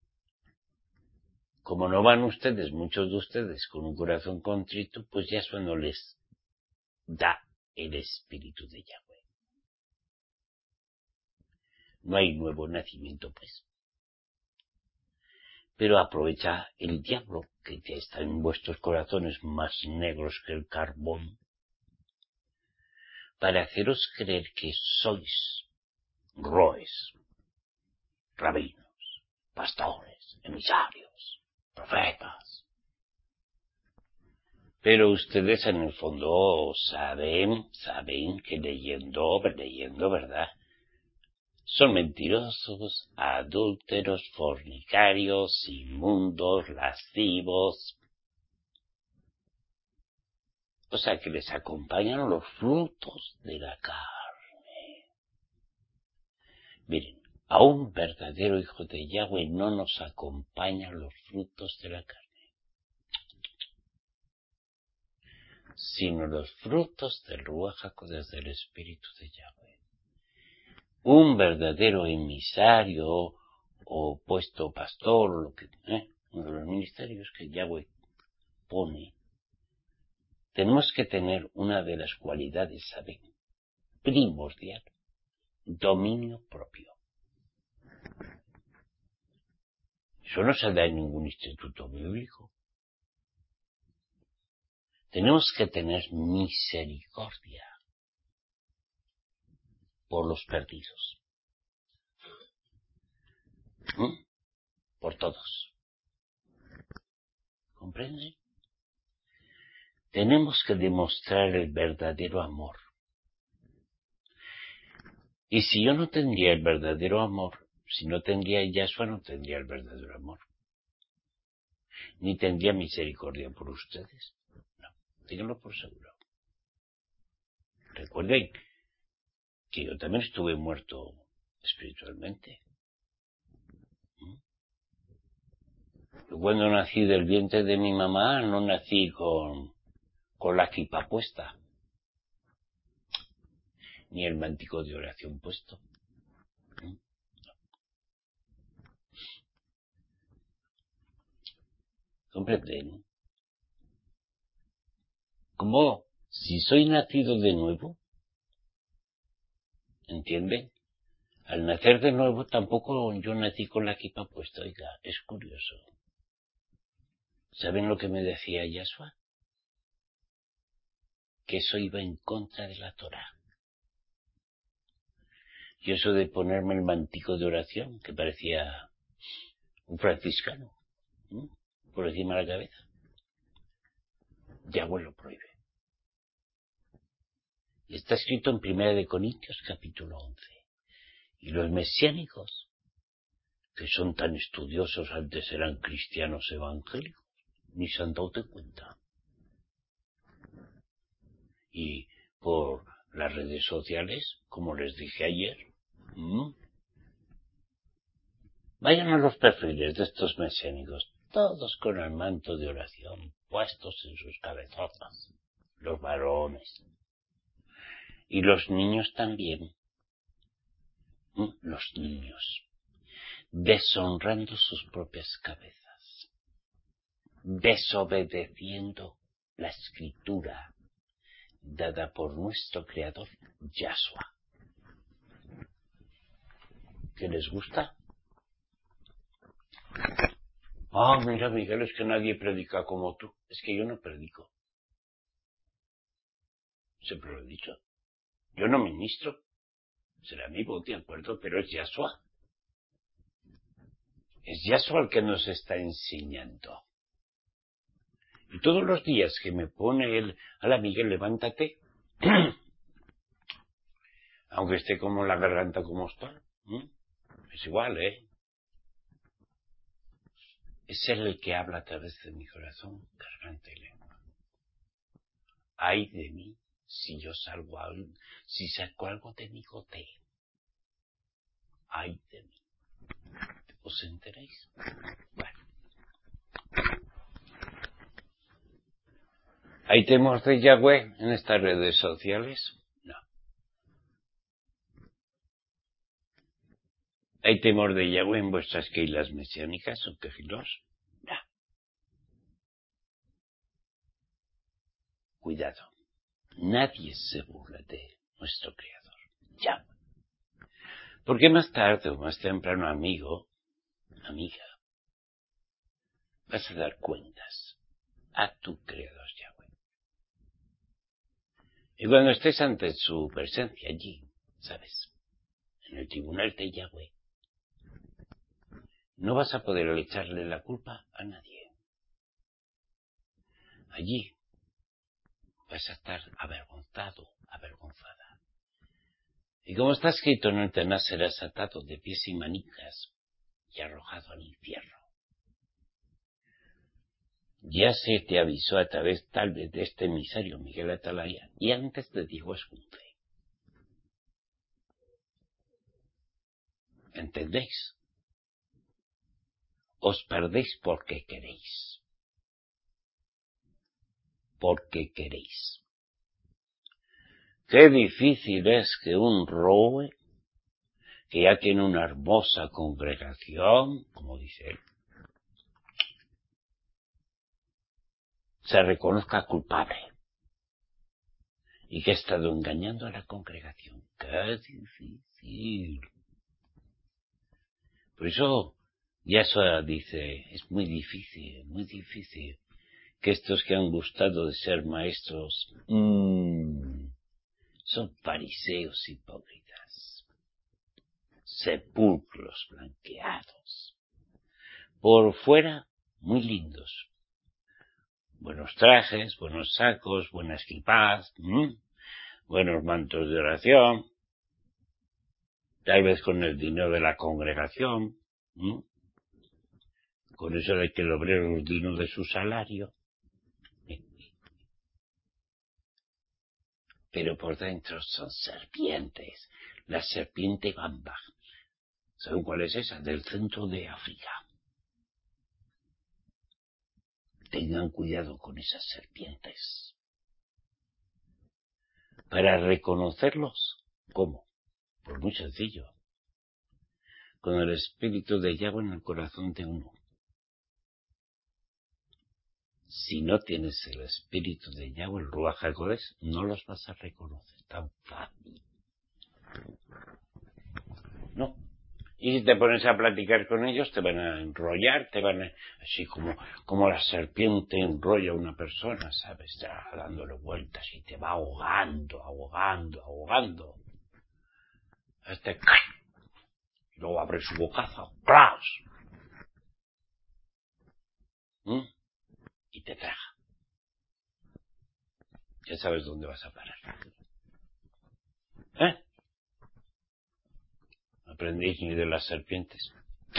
Como no van ustedes, muchos de ustedes, con un corazón contrito, pues Yahshua no les da el espíritu de Yahweh. No hay nuevo nacimiento, pues. Pero aprovecha el diablo, que ya está en vuestros corazones más negros que el carbón, para haceros creer que sois roes, rabinos, pastores, emisarios, profetas. Pero ustedes en el fondo saben, saben que leyendo, leyendo, ¿verdad? Son mentirosos, adúlteros, fornicarios, inmundos, lascivos. O sea que les acompañan los frutos de la carne. Miren, a un verdadero hijo de Yahweh no nos acompañan los frutos de la carne, sino los frutos del Ruach HaKodesh, del Espíritu de Yahweh. Un verdadero emisario o puesto pastor, o lo que, ¿eh? uno de los ministerios que Yahweh pone, tenemos que tener una de las cualidades, ¿saben? Primordial, dominio propio. Eso no se da en ningún instituto bíblico. Tenemos que tener misericordia por los perdidos. ¿Mm? Por todos. ¿Comprenden? Tenemos que demostrar el verdadero amor. Y si yo no tendría el verdadero amor, si no tendría Yahshua, no tendría el verdadero amor. Ni tendría misericordia por ustedes. No, díganlo por seguro. Recuerden que yo también estuve muerto espiritualmente. Yo cuando nací del vientre de mi mamá, no nací con, con la kipa puesta, ni el mántico de oración puesto. ¿Mm? ¿Comprenden? Como si soy nacido de nuevo, ¿entienden? Al nacer de nuevo tampoco yo nací con la kipa puesta, oiga, es curioso. ¿Saben lo que me decía Yahshua? Que eso iba en contra de la Torah. Y eso de ponerme el mantico de oración, que parecía un franciscano, ¿eh? por encima de la cabeza. Yahweh lo prohíbe. Y está escrito en Primera de Corintios, capítulo once. Y los mesiánicos, que son tan estudiosos, antes eran cristianos evangélicos, ni se han dado de cuenta. Y por las redes sociales, como les dije ayer, ¿m? vayan a los perfiles de estos mesiánicos. todos con el manto de oración puestos en sus cabezotas, los varones. Y los niños también. ¿Mm? Los niños, deshonrando sus propias cabezas, desobedeciendo la escritura dada por nuestro Creador, Yahshua. ¿Qué les gusta? Ah, oh, mira, Miguel, es que nadie predica como tú. Es que yo no predico. Siempre lo he dicho. Yo no ministro. Será mi voz, de acuerdo, pero es Yahshua. Es Yahshua el que nos está enseñando. Y todos los días que me pone él, ala Miguel, levántate, aunque esté como la garganta como está, ¿eh? Es igual, ¿eh? Es él el que habla a través de mi corazón, garganta y lengua. Ay de mí, si yo salgo algo, si saco algo de mi goteo. Ay de mí. ¿Os enteréis? Bueno. ¿Hay temor de Yahweh en estas redes sociales? No. ¿Hay temor de Yahweh en vuestras keilas mesiánicas o quejilos? No. Cuidado. Nadie se burla de nuestro Creador. Ya. Porque más tarde o más temprano, amigo, amiga, vas a dar cuentas a tu Creador Yahweh. Y cuando estés ante su presencia allí, ¿sabes? En el tribunal de Yahweh, no vas a poder echarle la culpa a nadie. Allí vas a estar avergonzado, avergonzada. Y como está escrito en el Tanaj, serás atado de pies y manicas y arrojado al infierno. Ya se te avisó a través tal vez de este emisario Miguel Atalaya y antes de Diego Escunce. ¿Entendéis? Os perdéis porque queréis. Porque queréis. Qué difícil es que un roe, que ya tiene una hermosa congregación, como dice él, se reconozca culpable y que ha estado engañando a la congregación. Qué difícil. Por eso Yahshua dice, es muy difícil, muy difícil que estos que han gustado de ser maestros mmm, son fariseos hipócritas, sepulcros blanqueados, por fuera muy lindos, buenos trajes, buenos sacos, buenas kipás, mmm, buenos mantos de oración, tal vez con el dinero de la congregación, mmm, con eso de que el obrero es digno de su salario. Pero por dentro son serpientes. La serpiente gamba. ¿Saben cuál es esa? Del centro de África. Tengan cuidado con esas serpientes. Para reconocerlos, ¿cómo? Pues muy sencillo. Con el espíritu de Yahweh en el corazón de uno. Si no tienes el espíritu de Yahweh, el Ruach HaKodesh, no los vas a reconocer tan fácil. No. Y si te pones a platicar con ellos, te van a enrollar, te van a... Así como, como la serpiente enrolla a una persona, ¿sabes? Ya dándole vueltas y te va ahogando, ahogando, ahogando. Hasta que... Luego abre su bocaza, ¡crash! ¿Mm? Y te traga. Ya sabes dónde vas a parar. ¿Eh? No aprendéis ni de las serpientes.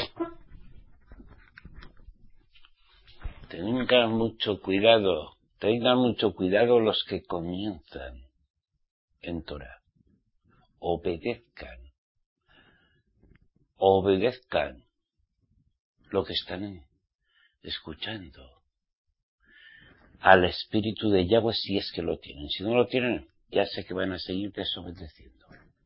Tengan mucho cuidado, tengan mucho cuidado los que comienzan en Torah. Obedezcan, obedezcan lo que están escuchando al Espíritu de Yahweh si es que lo tienen. Si no lo tienen, ya sé que van a seguir desobedeciendo.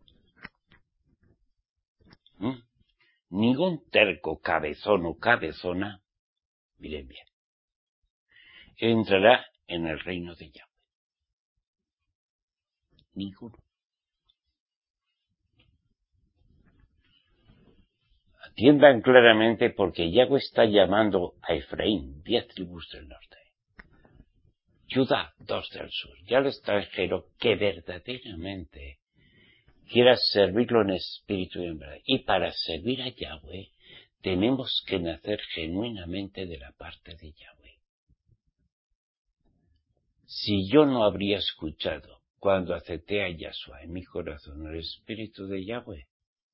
¿Mm? Ningún terco cabezón o cabezona, miren bien, entrará en el reino de Yahweh. Ninguno. Atiendan claramente porque Yahweh está llamando a Efraín, diez tribus del norte. Judá, dos del sur, y al extranjero que verdaderamente quiera servirlo en espíritu y en verdad. Y para servir a Yahweh tenemos que nacer genuinamente de la parte de Yahweh. Si yo no habría escuchado cuando acepté a Yahshua en mi corazón el espíritu de Yahweh,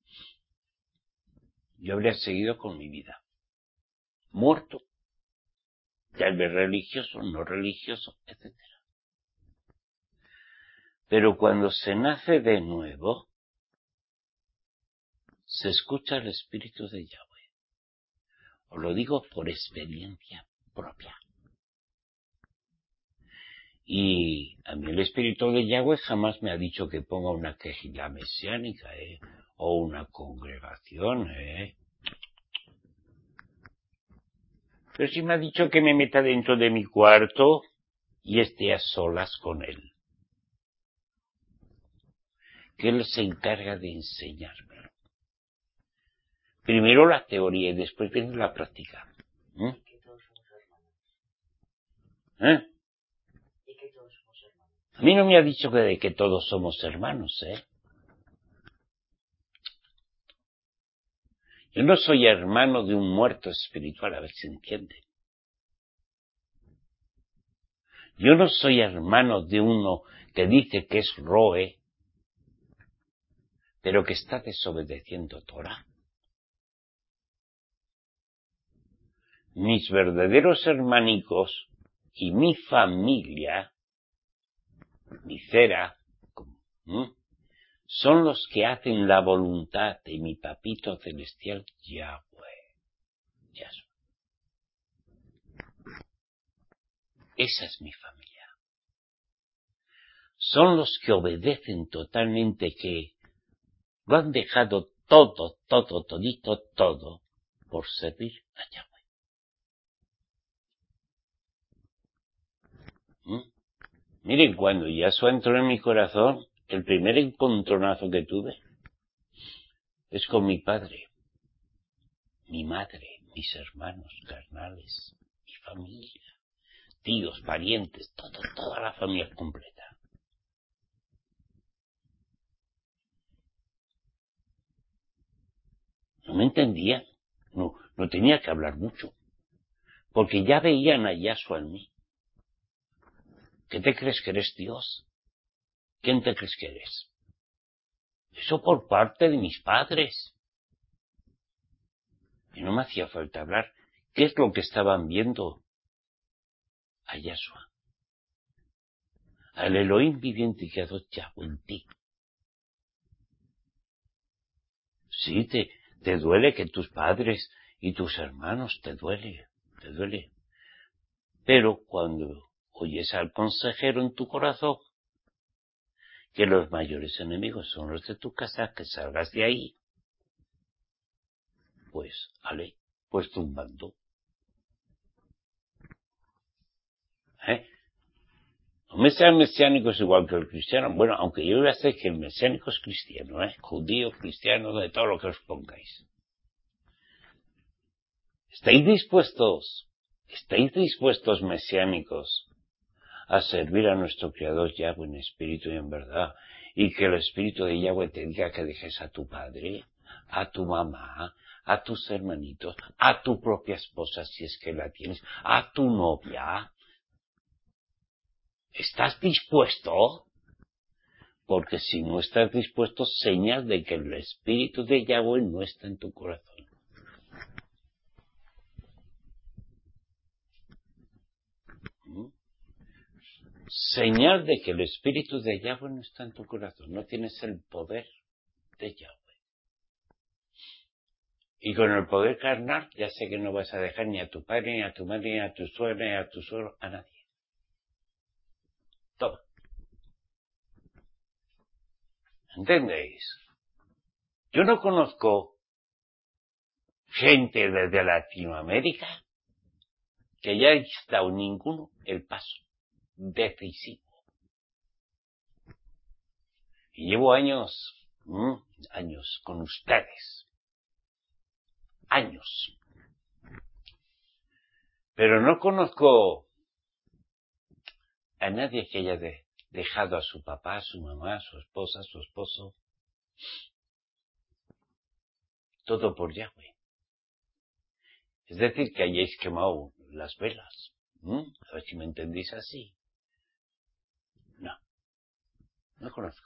yo habría seguido con mi vida, muerto, tal vez religioso, no religioso, etcétera. Pero cuando se nace de nuevo, se escucha el espíritu de Yahweh. Os lo digo por experiencia propia. Y a mí el espíritu de Yahweh jamás me ha dicho que ponga una quejila mesiánica, ¿eh? O una congregación, ¿eh? Pero sí me ha dicho que me meta dentro de mi cuarto y esté a solas con él. Que él se encarga de enseñarme. Primero la teoría y después viene la práctica. ¿Eh? ¿Eh? A mí no me ha dicho que de que todos somos hermanos, ¿eh? Yo no soy hermano de un muerto espiritual, a ver si entiende. Yo no soy hermano de uno que dice que es Roe, pero que está desobedeciendo Torah. Mis verdaderos hermanicos y mi familia, mi cera, ¿eh? son los que hacen la voluntad de mi papito celestial Yahweh. Yahshua. Esa es mi familia. Son los que obedecen totalmente, que lo han dejado todo, todo, todito, todo, por servir a Yahweh. ¿Mm? Miren, cuando Yahshua entró en mi corazón, el primer encontronazo que tuve es con mi padre, mi madre, mis hermanos carnales, mi familia, tíos, parientes, todo, toda la familia completa. No me entendían, no, no tenía que hablar mucho, porque ya veían a Yahshua en mí. ¿Qué te crees que eres Dios? ¿Quién te crees que eres? Eso por parte de mis padres. Y no me hacía falta hablar. ¿Qué es lo que estaban viendo? A Yahshua. Al Elohim viviente que adopta Yahweh en ti. Sí, te, te duele que tus padres y tus hermanos te duele, te duele. Pero cuando oyes al consejero en tu corazón, que los mayores enemigos son los de tu casa, que salgas de ahí, pues, ale, pues tumbando. ¿Eh? No me sean mesiánicos igual que el cristiano. Bueno, aunque yo ya sé que el mesiánico es cristiano, ¿eh? Judío, cristiano, de todo lo que os pongáis. ¿Estáis dispuestos? ¿Estáis dispuestos, mesiánicos, a servir a nuestro Creador Yahweh en espíritu y en verdad? Y que el espíritu de Yahweh te diga que dejes a tu padre, a tu mamá, a tus hermanitos, a tu propia esposa si es que la tienes, a tu novia. ¿Estás dispuesto? Porque si no estás dispuesto, señal de que el espíritu de Yahweh no está en tu corazón. ¿Mm? Señal de que el espíritu de Yahweh no está en tu corazón. No tienes el poder de Yahweh. Y con el poder carnal ya sé que no vas a dejar ni a tu padre, ni a tu madre, ni a tu suegra, ni a tu suegro, a nadie. Todo. ¿Entendéis? Yo no conozco gente desde Latinoamérica que haya dado ninguno el paso decisivo. Y llevo años, mmm, años con ustedes. Años. Pero no conozco a nadie que haya de, dejado a su papá, a su mamá, a su esposa, a su esposo. Todo por Yahweh. Es decir, que hayáis quemado las velas. ¿Mm? A ver si me entendéis así. No. No conozco.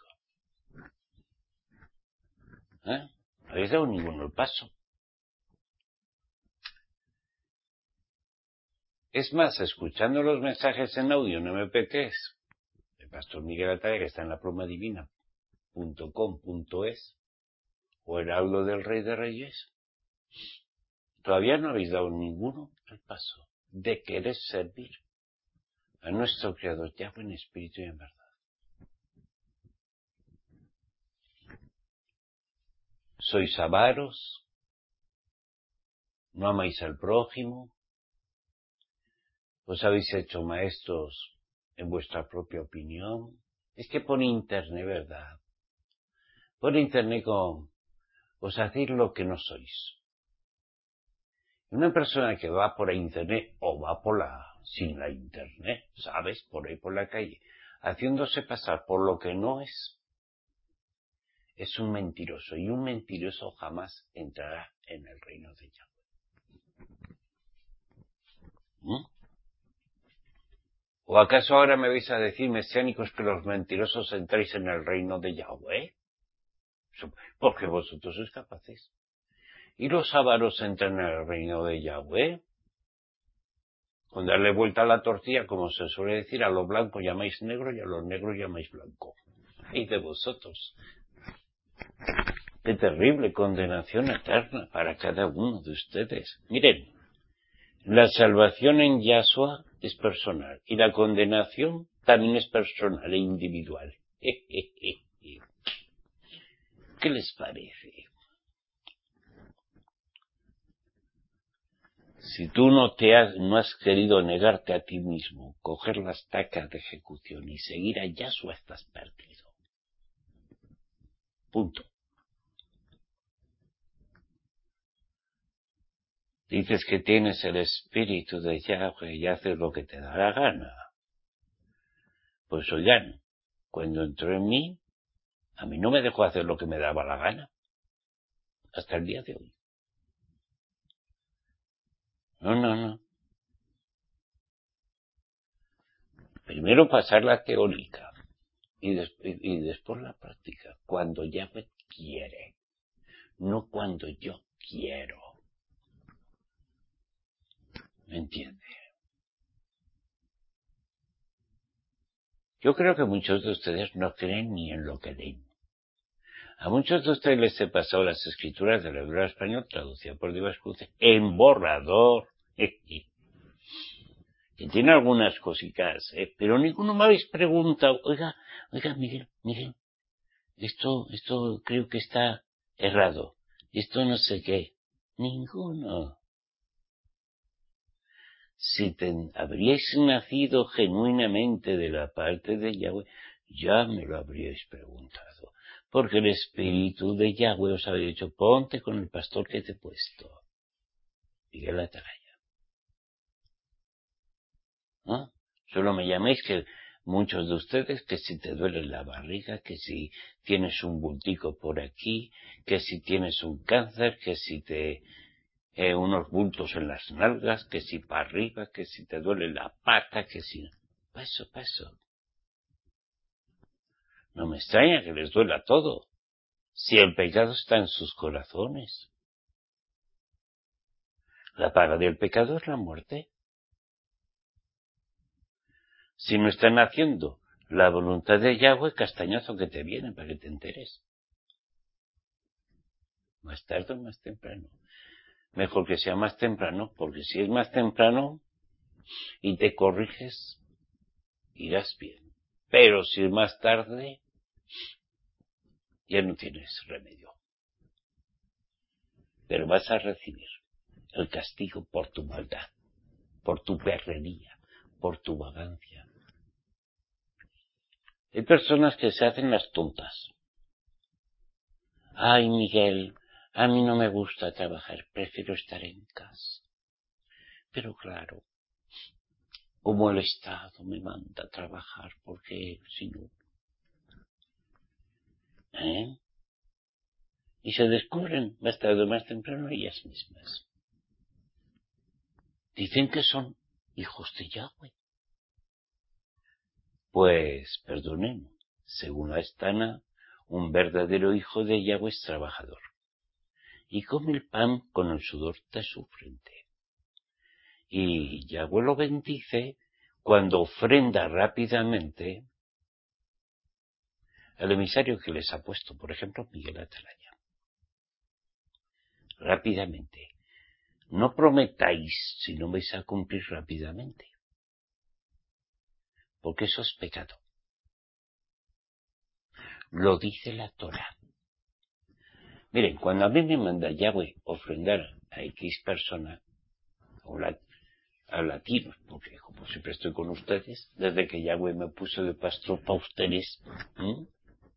¿Eh? No habéis dado ninguno el paso. Es más, escuchando los mensajes en audio en eme pe tres, el pastor Miguel Ataya, que está en la pluma divina punto com punto es, o el audio del Rey de Reyes, todavía no habéis dado ninguno el paso de querer servir a nuestro Creador Yahweh en espíritu y en verdad. Sois avaros, no amáis al prójimo, os habéis hecho maestros en vuestra propia opinión. Es que por internet, ¿verdad? Por internet con, os hacéis lo que no sois. Una persona que va por internet o va por la, sin la internet, ¿sabes? Por ahí por la calle, haciéndose pasar por lo que no es, es un mentiroso. Y un mentiroso jamás entrará en el reino de Yahweh. ¿Mm? ¿O acaso ahora me vais a decir, mesiánicos, que los mentirosos entráis en el reino de Yahweh? Porque vosotros sois capaces. ¿Y los avaros entran en el reino de Yahweh? Con darle vuelta a la tortilla, como se suele decir, a los blancos llamáis negro y a los negros llamáis blanco. Y de vosotros. Qué terrible condenación eterna para cada uno de ustedes. Miren, la salvación en Yahshua es personal y la condenación también es personal e individual. ¿Qué les parece? Si tú no te has, no has querido negarte a ti mismo, coger las estacas de ejecución y seguir a Yahshua, estás perdido. Punto. Dices que tienes el espíritu de Yahweh y haces lo que te da la gana. Pues oigan, cuando entró en mí, a mí no me dejó hacer lo que me daba la gana. Hasta el día de hoy. No, no, no. Primero pasar la teórica y, des- y después la práctica. Cuando Yahweh quiere. No cuando yo quiero. ¿Me entiende? Yo creo que muchos de ustedes no creen ni en lo que leen. A muchos de ustedes les he pasado las escrituras del hebreo al español traducidas por Dios Cruces en borrador. Que tiene algunas cositas, ¿eh? Pero ninguno me habéis preguntado, oiga, oiga, Miguel, Miguel, esto, esto creo que está errado, esto no sé qué. Ninguno. Si te, habríais nacido genuinamente de la parte de Yahweh, ya me lo habríais preguntado. Porque el espíritu de Yahweh os habría dicho, ponte con el pastor que te he puesto. Miguel Atalaya. ¿No? Solo me llaméis que muchos de ustedes, que si te duele la barriga, que si tienes un bultico por aquí, que si tienes un cáncer, que si te eh, unos bultos en las nalgas, que si para arriba, que si te duele la pata, que si... Paso, paso. No me extraña que les duela todo, si el pecado está en sus corazones. La paga del pecado es la muerte. Si no están haciendo la voluntad de Yahweh, castañazo que te viene para que te enteres. Más tarde o más temprano. mejor que sea más temprano, porque si es más temprano y te corriges, irás bien. Pero si es más tarde, ya no tienes remedio. Pero vas a recibir el castigo por tu maldad, por tu perrería, por tu vagancia. Hay personas que se hacen las tontas. Ay, Miguel, a mí no me gusta trabajar, prefiero estar en casa. Pero claro, como el Estado me manda a trabajar, porque si no... ¿Eh? Y se descubren más tarde o más temprano ellas mismas. Dicen que son hijos de Yahweh. Pues, perdonen, según la Estana, un verdadero hijo de Yahweh es trabajador y come el pan con el sudor de su frente. Y Yahweh lo bendice cuando ofrenda rápidamente al emisario que les ha puesto, por ejemplo, Miguel Atalaya. Rápidamente. No prometáis si no vais a cumplir rápidamente, porque eso es pecado. Lo dice la Torah. Miren, cuando a mí me manda Yahweh ofrendar a X persona, o la, a latinos, porque como siempre estoy con ustedes, desde que Yahweh me puso de pastor para ustedes, ¿eh?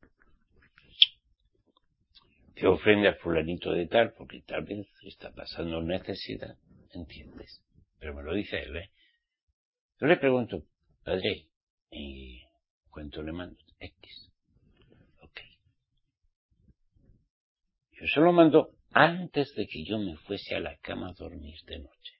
que ofrende al fulanito de tal, porque tal vez está pasando necesidad, ¿entiendes? Pero me lo dice él, ¿eh? Yo le pregunto, padre, ¿y cuánto le mando? X. Ok. Yo se lo mando antes de que yo me fuese a la cama a dormir de noche.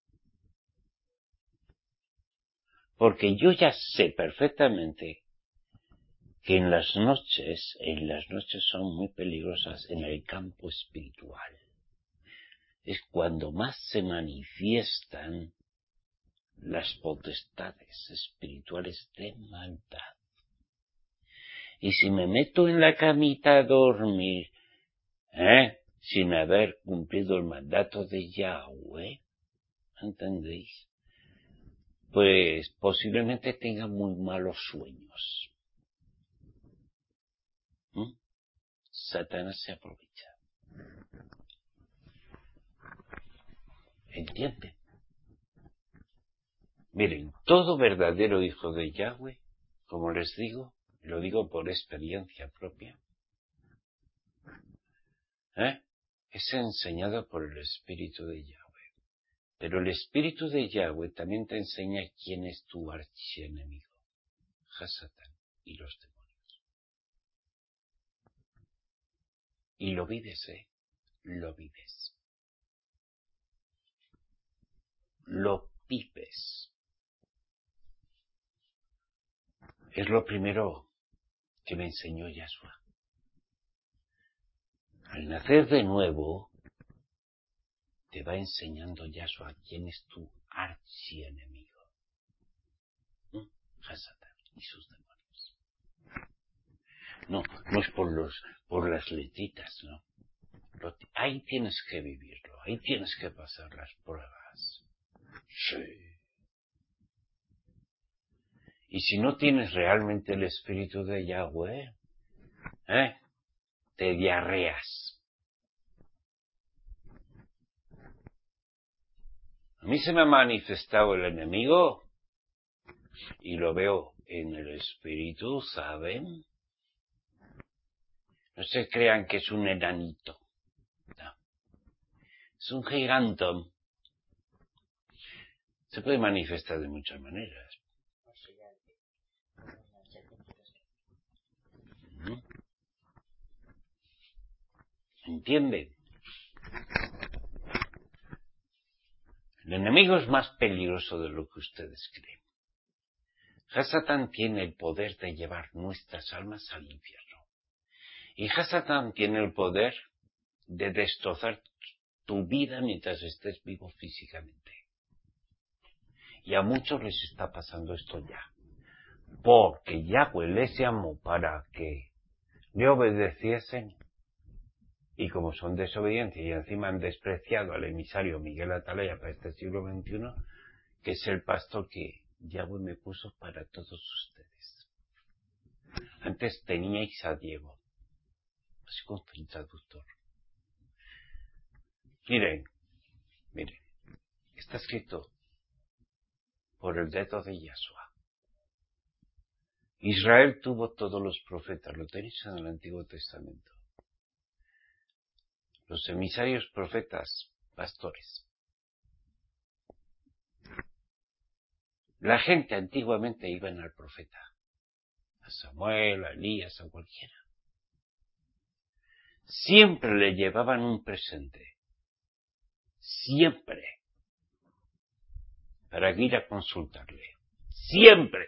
Porque yo ya sé perfectamente que en las noches, en las noches son muy peligrosas en el campo espiritual. Es cuando más se manifiestan las potestades espirituales de maldad. Y si me meto en la camita a dormir, ¿eh? sin haber cumplido el mandato de Yahweh, ¿entendéis? Pues posiblemente tenga muy malos sueños. ¿Mm? Satanás se aprovecha. ¿Entienden? Miren, todo verdadero hijo de Yahweh, como les digo, lo digo por experiencia propia, ¿eh? es enseñado por el Espíritu de Yahweh. Pero el Espíritu de Yahweh también te enseña quién es tu archienemigo, Hasatán y los demonios. Y lo vives, ¿eh? Lo vives. Lo vives. Es lo primero que me enseñó Yahshua. Al nacer de nuevo, te va enseñando Yahshua quién es tu archienemigo. ¿Mm? Hasatán y sus demonios. No, no es por los, por las letritas, no. Lo, ahí tienes que vivirlo, ahí tienes que pasar las pruebas. Sí. Y si no tienes realmente el Espíritu de Yahweh, ¿eh? te diarreas. A mí se me ha manifestado el enemigo y lo veo en el Espíritu, ¿saben? No se crean que es un enanito. No. Es un gigantón. Se puede manifestar de muchas maneras. ¿Mm? ¿Entienden? El enemigo es más peligroso de lo que ustedes creen. Hasatán tiene el poder de llevar nuestras almas al infierno. Y Hasatán tiene el poder de destrozar tu vida mientras estés vivo físicamente. Y a muchos les está pasando esto ya. Porque Yahweh les llamó para que le obedeciesen Y como son desobedientes y encima han despreciado al emisario Miguel Atalaya para este siglo veintiuno, que es el pastor que Yahweh me puso para todos ustedes. Antes teníais a Diego, así con el traductor. Miren, miren, está escrito por el dedo de Yahshua. Israel tuvo todos los profetas, lo tenéis en el Antiguo Testamento. Los emisarios, profetas, pastores. La gente antiguamente iban al profeta, a Samuel, a Elías, a cualquiera. Siempre le llevaban un presente, siempre, para ir a consultarle, siempre.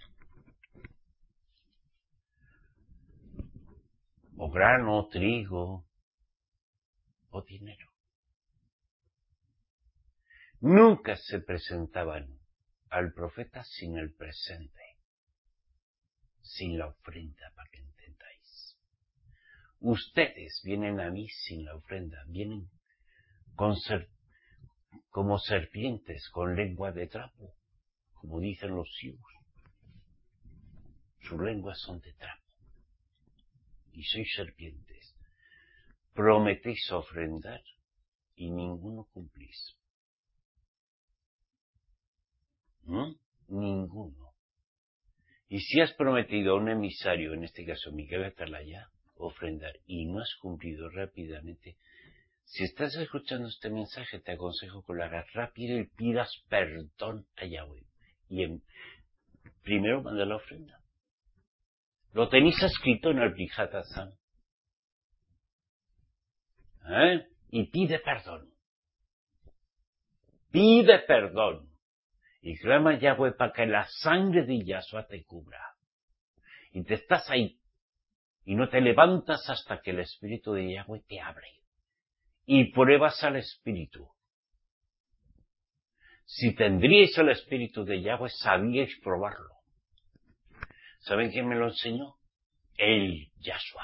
O grano, trigo, o dinero. Nunca se presentaban al profeta sin el presente, sin la ofrenda, para que entendáis. Ustedes vienen a mí sin la ofrenda, vienen con ser, como serpientes con lengua de trapo, como dicen los sioux. Sus lenguas son de trapo. Y sois serpientes. Prometéis ofrendar y ninguno cumplís. ¿Mm? Ninguno. Y si has prometido a un emisario, en este caso Miguel Atalaya, ofrendar y no has cumplido rápidamente, si estás escuchando este mensaje te aconsejo que lo hagas rápido y pidas perdón a Yahweh. Y en, primero manda la ofrenda. Lo tenéis escrito en el Brijat Hazan. ¿Eh? Y pide perdón. Pide perdón. Y clama a Yahweh para que la sangre de Yahshua te cubra. Y te estás ahí. Y no te levantas hasta que el Espíritu de Yahweh te abre. Y pruebas al Espíritu. Si tendríais el Espíritu de Yahweh, sabíais probarlo. ¿Saben quién me lo enseñó? El Yahshua.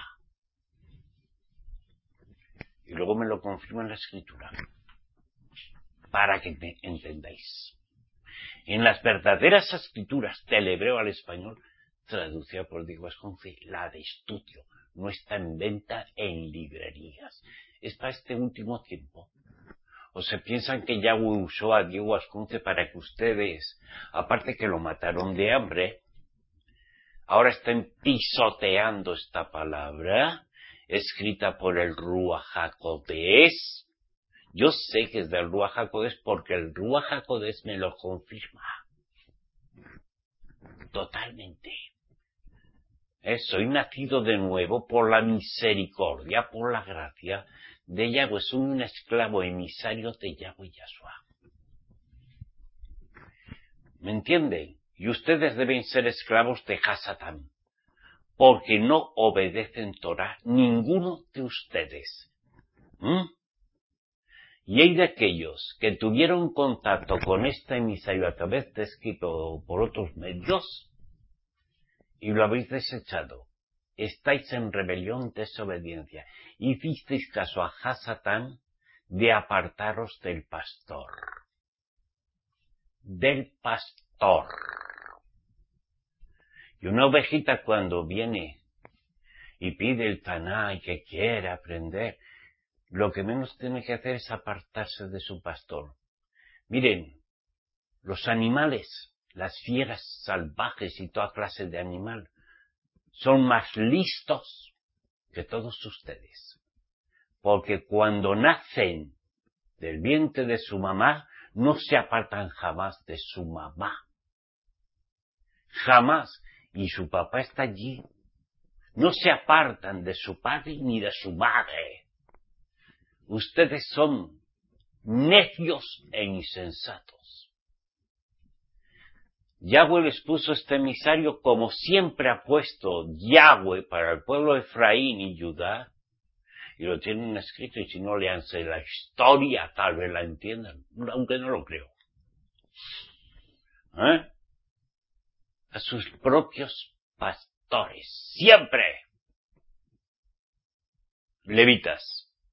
Y luego me lo confirma en la Escritura. Para que me entendáis. En las verdaderas Escrituras del hebreo al español, traducida por Diego Vasconce, la de estudio, no está en venta en librerías. Es para este último tiempo. O se piensan que Yahweh usó a Diego Vasconce para que ustedes, aparte que lo mataron de hambre, ahora estén pisoteando esta palabra, escrita por el Ruach HaKodesh. Yo sé que es del Ruach HaKodesh porque el Ruach HaKodesh me lo confirma. Totalmente. Eh, soy nacido de nuevo por la misericordia, por la gracia de Yahweh. Soy un esclavo emisario de Yahweh Yahshua. ¿Me entienden? Y ustedes deben ser esclavos de Hasatán, porque no obedecen Torah ninguno de ustedes. ¿Mm? Y hay de aquellos que tuvieron contacto con este emisario a través de escrito o por otros medios y lo habéis desechado. Estáis en rebelión, desobediencia. Hicisteis caso a Hasatán de apartaros del pastor. Del pastor. Y una ovejita cuando viene y pide el taná y que quiere aprender, lo que menos tiene que hacer es apartarse de su pastor. Miren, los animales, las fieras salvajes y toda clase de animal, son más listos que todos ustedes. Porque cuando nacen del vientre de su mamá, no se apartan jamás de su mamá. Jamás. Y su papá está allí. No se apartan de su padre ni de su madre. Ustedes son necios e insensatos. Yahweh les puso este emisario como siempre ha puesto Yahweh para el pueblo de Efraín y Judá. Y lo tienen escrito y si no leanse la historia tal vez la entiendan, aunque no lo creo. ¿Eh? A sus propios pastores, siempre. Levitas.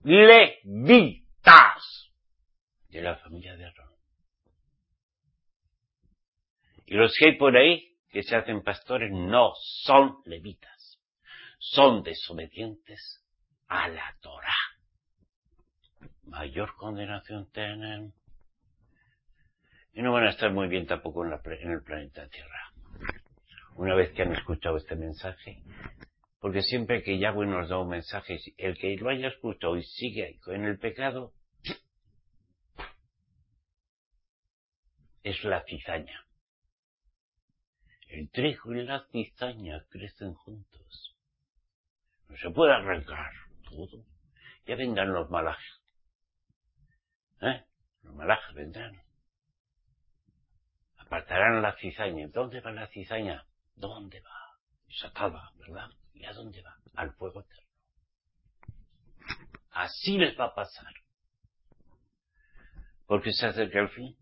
levitas de la familia de Aarón. Y los que hay por ahí que se hacen pastores no son levitas, son desobedientes a la Torá. Mayor condenación tienen. Y no van a estar muy bien tampoco en, la, en el planeta Tierra. Una vez que han escuchado este mensaje, porque siempre que Yahweh nos da un mensaje, el que lo haya escuchado y sigue en el pecado, es la cizaña. El trigo y la cizaña crecen juntos. No se puede arrancar todo. Ya vendrán los malajes. ¿Eh? Los malajes vendrán. Apartarán la cizaña. ¿Dónde va la cizaña? ¿Dónde va? Desatada, ¿verdad? ¿Y a dónde va? Al fuego eterno. Así les va a pasar. Porque se acerca el fin.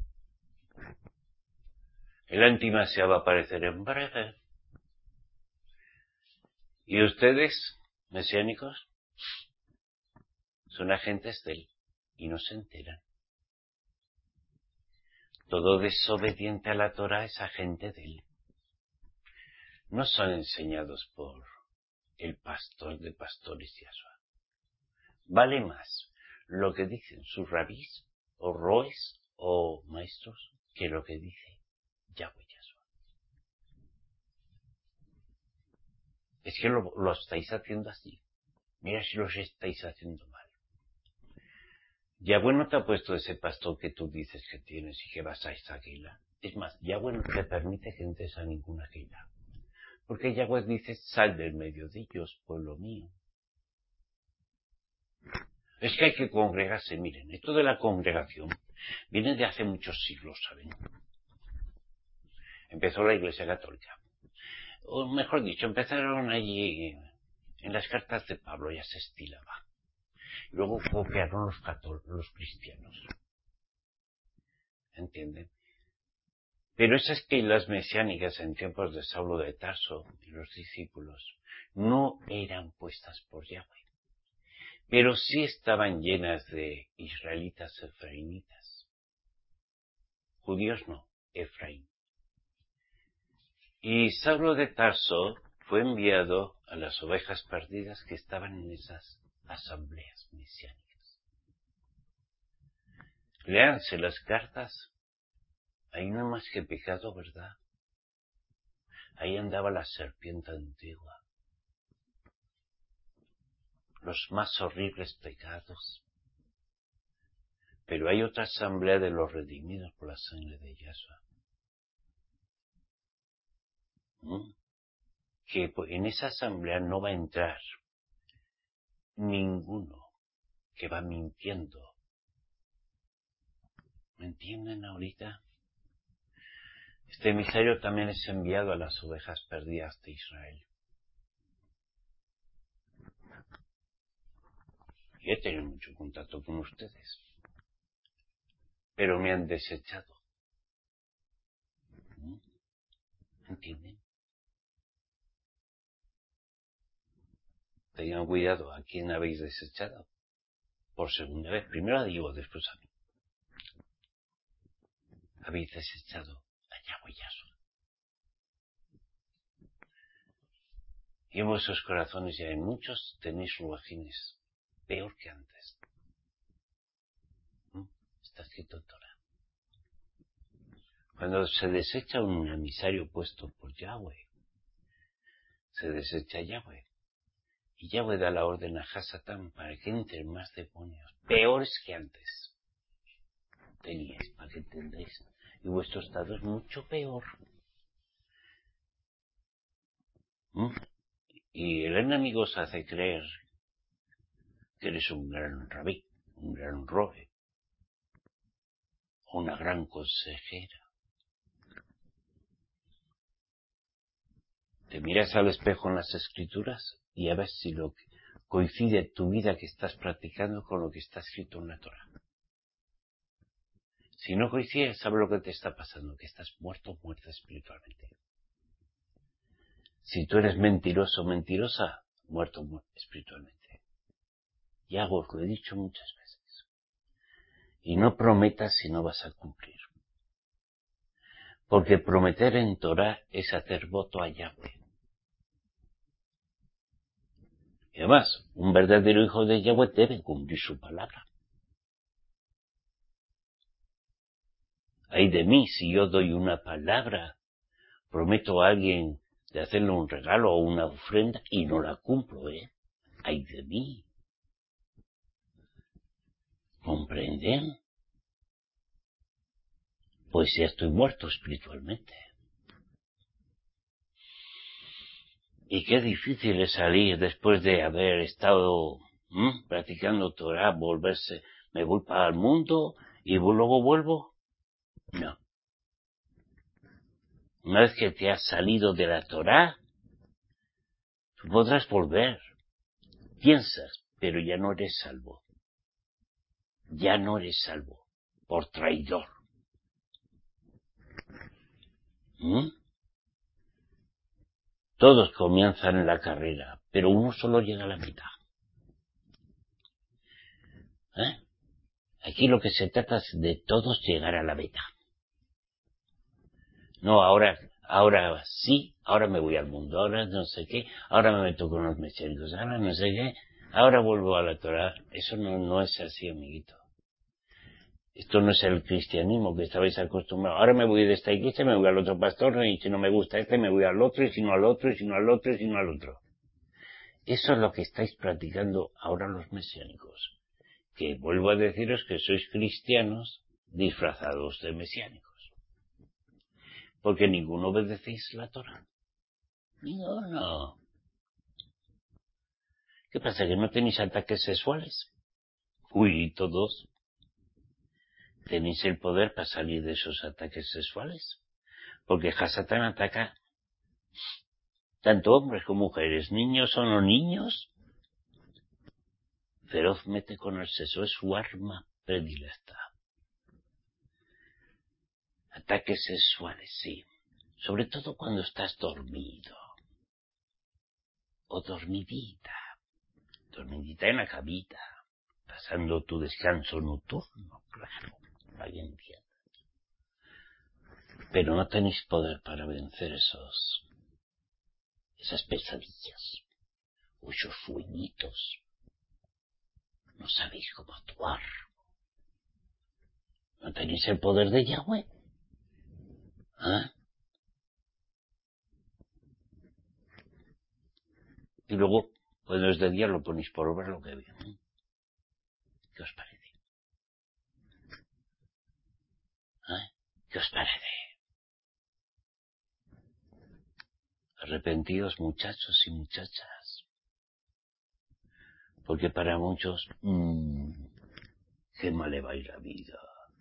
El antimasia va a aparecer en breve. ¿Y ustedes, mesiánicos? Son agentes de él y no se enteran. Todo desobediente a la Torah es agente de él. No son enseñados por el pastor de pastores Yahshua. Vale más lo que dicen sus rabís, o roes, o maestros, que lo que dice Yahweh Yahshua. Es que lo, lo estáis haciendo así. Mira si los estáis haciendo mal. Yahweh no te ha puesto ese pastor que tú dices que tienes y que vas a esa Keila. Es más, Yahweh no te permite que entres a ninguna Keila. Porque Yahweh dice, sal del medio de ellos, pueblo mío. Es que hay que congregarse. Miren, esto de la congregación viene de hace muchos siglos, ¿saben? Empezó la Iglesia Católica. O mejor dicho, empezaron allí en las cartas de Pablo, ya se estilaba. Luego copiaron los católicos, los cristianos. ¿Entienden? Pero esas keilas mesiánicas en tiempos de Saulo de Tarso y los discípulos no eran puestas por Yahweh, pero sí estaban llenas de israelitas efraimitas. Judíos no, Efraín. Y Saulo de Tarso fue enviado a las ovejas perdidas que estaban en esas asambleas mesiánicas. Léanse las cartas. Ahí no hay más que pecado, ¿verdad? Ahí andaba la serpiente antigua. Los más horribles pecados. Pero hay otra asamblea de los redimidos por la sangre de Yahshua. ¿Mm? Que en esa asamblea no va a entrar ninguno que va mintiendo. ¿Me entienden ahorita? Este emisario también es enviado a las ovejas perdidas de Israel. Y he tenido mucho contacto con ustedes. Pero me han desechado. ¿Mm? ¿Entienden? Tengan cuidado a quién habéis desechado. Por segunda vez. Primero a Dios, después a mí. Habéis desechado a Yahweh Yahshua. Y en vuestros corazones ya en muchos tenéis ruajines peor que antes. ¿Mm? Está escrito en Torah. Cuando se desecha un emisario puesto por Yahweh, se desecha a Yahweh. Y Yahweh da la orden a Hasatán para que entren más demonios, peores que antes. Teníais, para que entendáis. Y vuestro estado es mucho peor. ¿Mm? Y el enemigo os hace creer que eres un gran rabí, un gran roe, o una gran consejera. Te miras al espejo en las escrituras y a ver si lo que coincide tu vida que estás practicando con lo que está escrito en la Torah. Si no coincide, sabes lo que te está pasando, que estás muerto, muerta espiritualmente. Si tú eres mentiroso, mentirosa, muerto, muerto espiritualmente. Ya os lo he dicho muchas veces. Y no prometas si no vas a cumplir. Porque prometer en Torah es hacer voto a Yahweh. Y además, un verdadero hijo de Yahweh debe cumplir su palabra. Ay de mí si yo doy una palabra, prometo a alguien de hacerle un regalo o una ofrenda y no la cumplo, ¿eh? Ay de mí. ¿Comprenden? Pues ya estoy muerto espiritualmente. Y qué difícil es salir después de haber estado ¿m? practicando Torah, volverse, me voy para el mundo y luego vuelvo. No. Una vez que te has salido de la Torah, tú podrás volver. Piensas, pero ya no eres salvo. Ya no eres salvo. Por traidor. ¿Mm? Todos comienzan la carrera, pero uno solo llega a la mitad. ¿Eh? Aquí lo que se trata es de todos llegar a la meta. No, ahora, ahora sí, ahora me voy al mundo, ahora no sé qué, ahora me meto con los mesiánicos, ahora no sé qué, ahora vuelvo a la Torah. Eso no, no es así, amiguito. Esto no es el cristianismo que estabais acostumbrados. Ahora me voy de esta iglesia, me voy al otro pastor, y si no me gusta este, me voy al otro, y si no al otro, y si no al otro, y si no al otro. Eso es lo que estáis practicando ahora los mesiánicos. Que vuelvo a deciros que sois cristianos disfrazados de mesiánicos. Porque ninguno obedecéis la Torah. Ninguno. ¿Qué pasa, que no tenéis ataques sexuales? Uy, todos. ¿Tenéis el poder para salir de esos ataques sexuales? Porque Hasatán ataca tanto hombres como mujeres, niños o no niños. Ferozmente con el sexo, es su arma predilecta. Ataques sexuales, sí. Sobre todo cuando estás dormido. O dormidita. Dormidita en la camita. Pasando tu descanso nocturno, claro. Alguien entiende. Pero no tenéis poder para vencer esos, esas pesadillas. O esos sueñitos. No sabéis cómo actuar. ¿No tenéis el poder de Yahweh? ¿Ah? Y luego, cuando es de día, lo ponéis por obra lo que viene. ¿Qué os parece? ¿Ah? ¿Qué os parece? Arrepentíos, muchachos y muchachas. Porque para muchos, mmm, qué mal le va a ir la vida.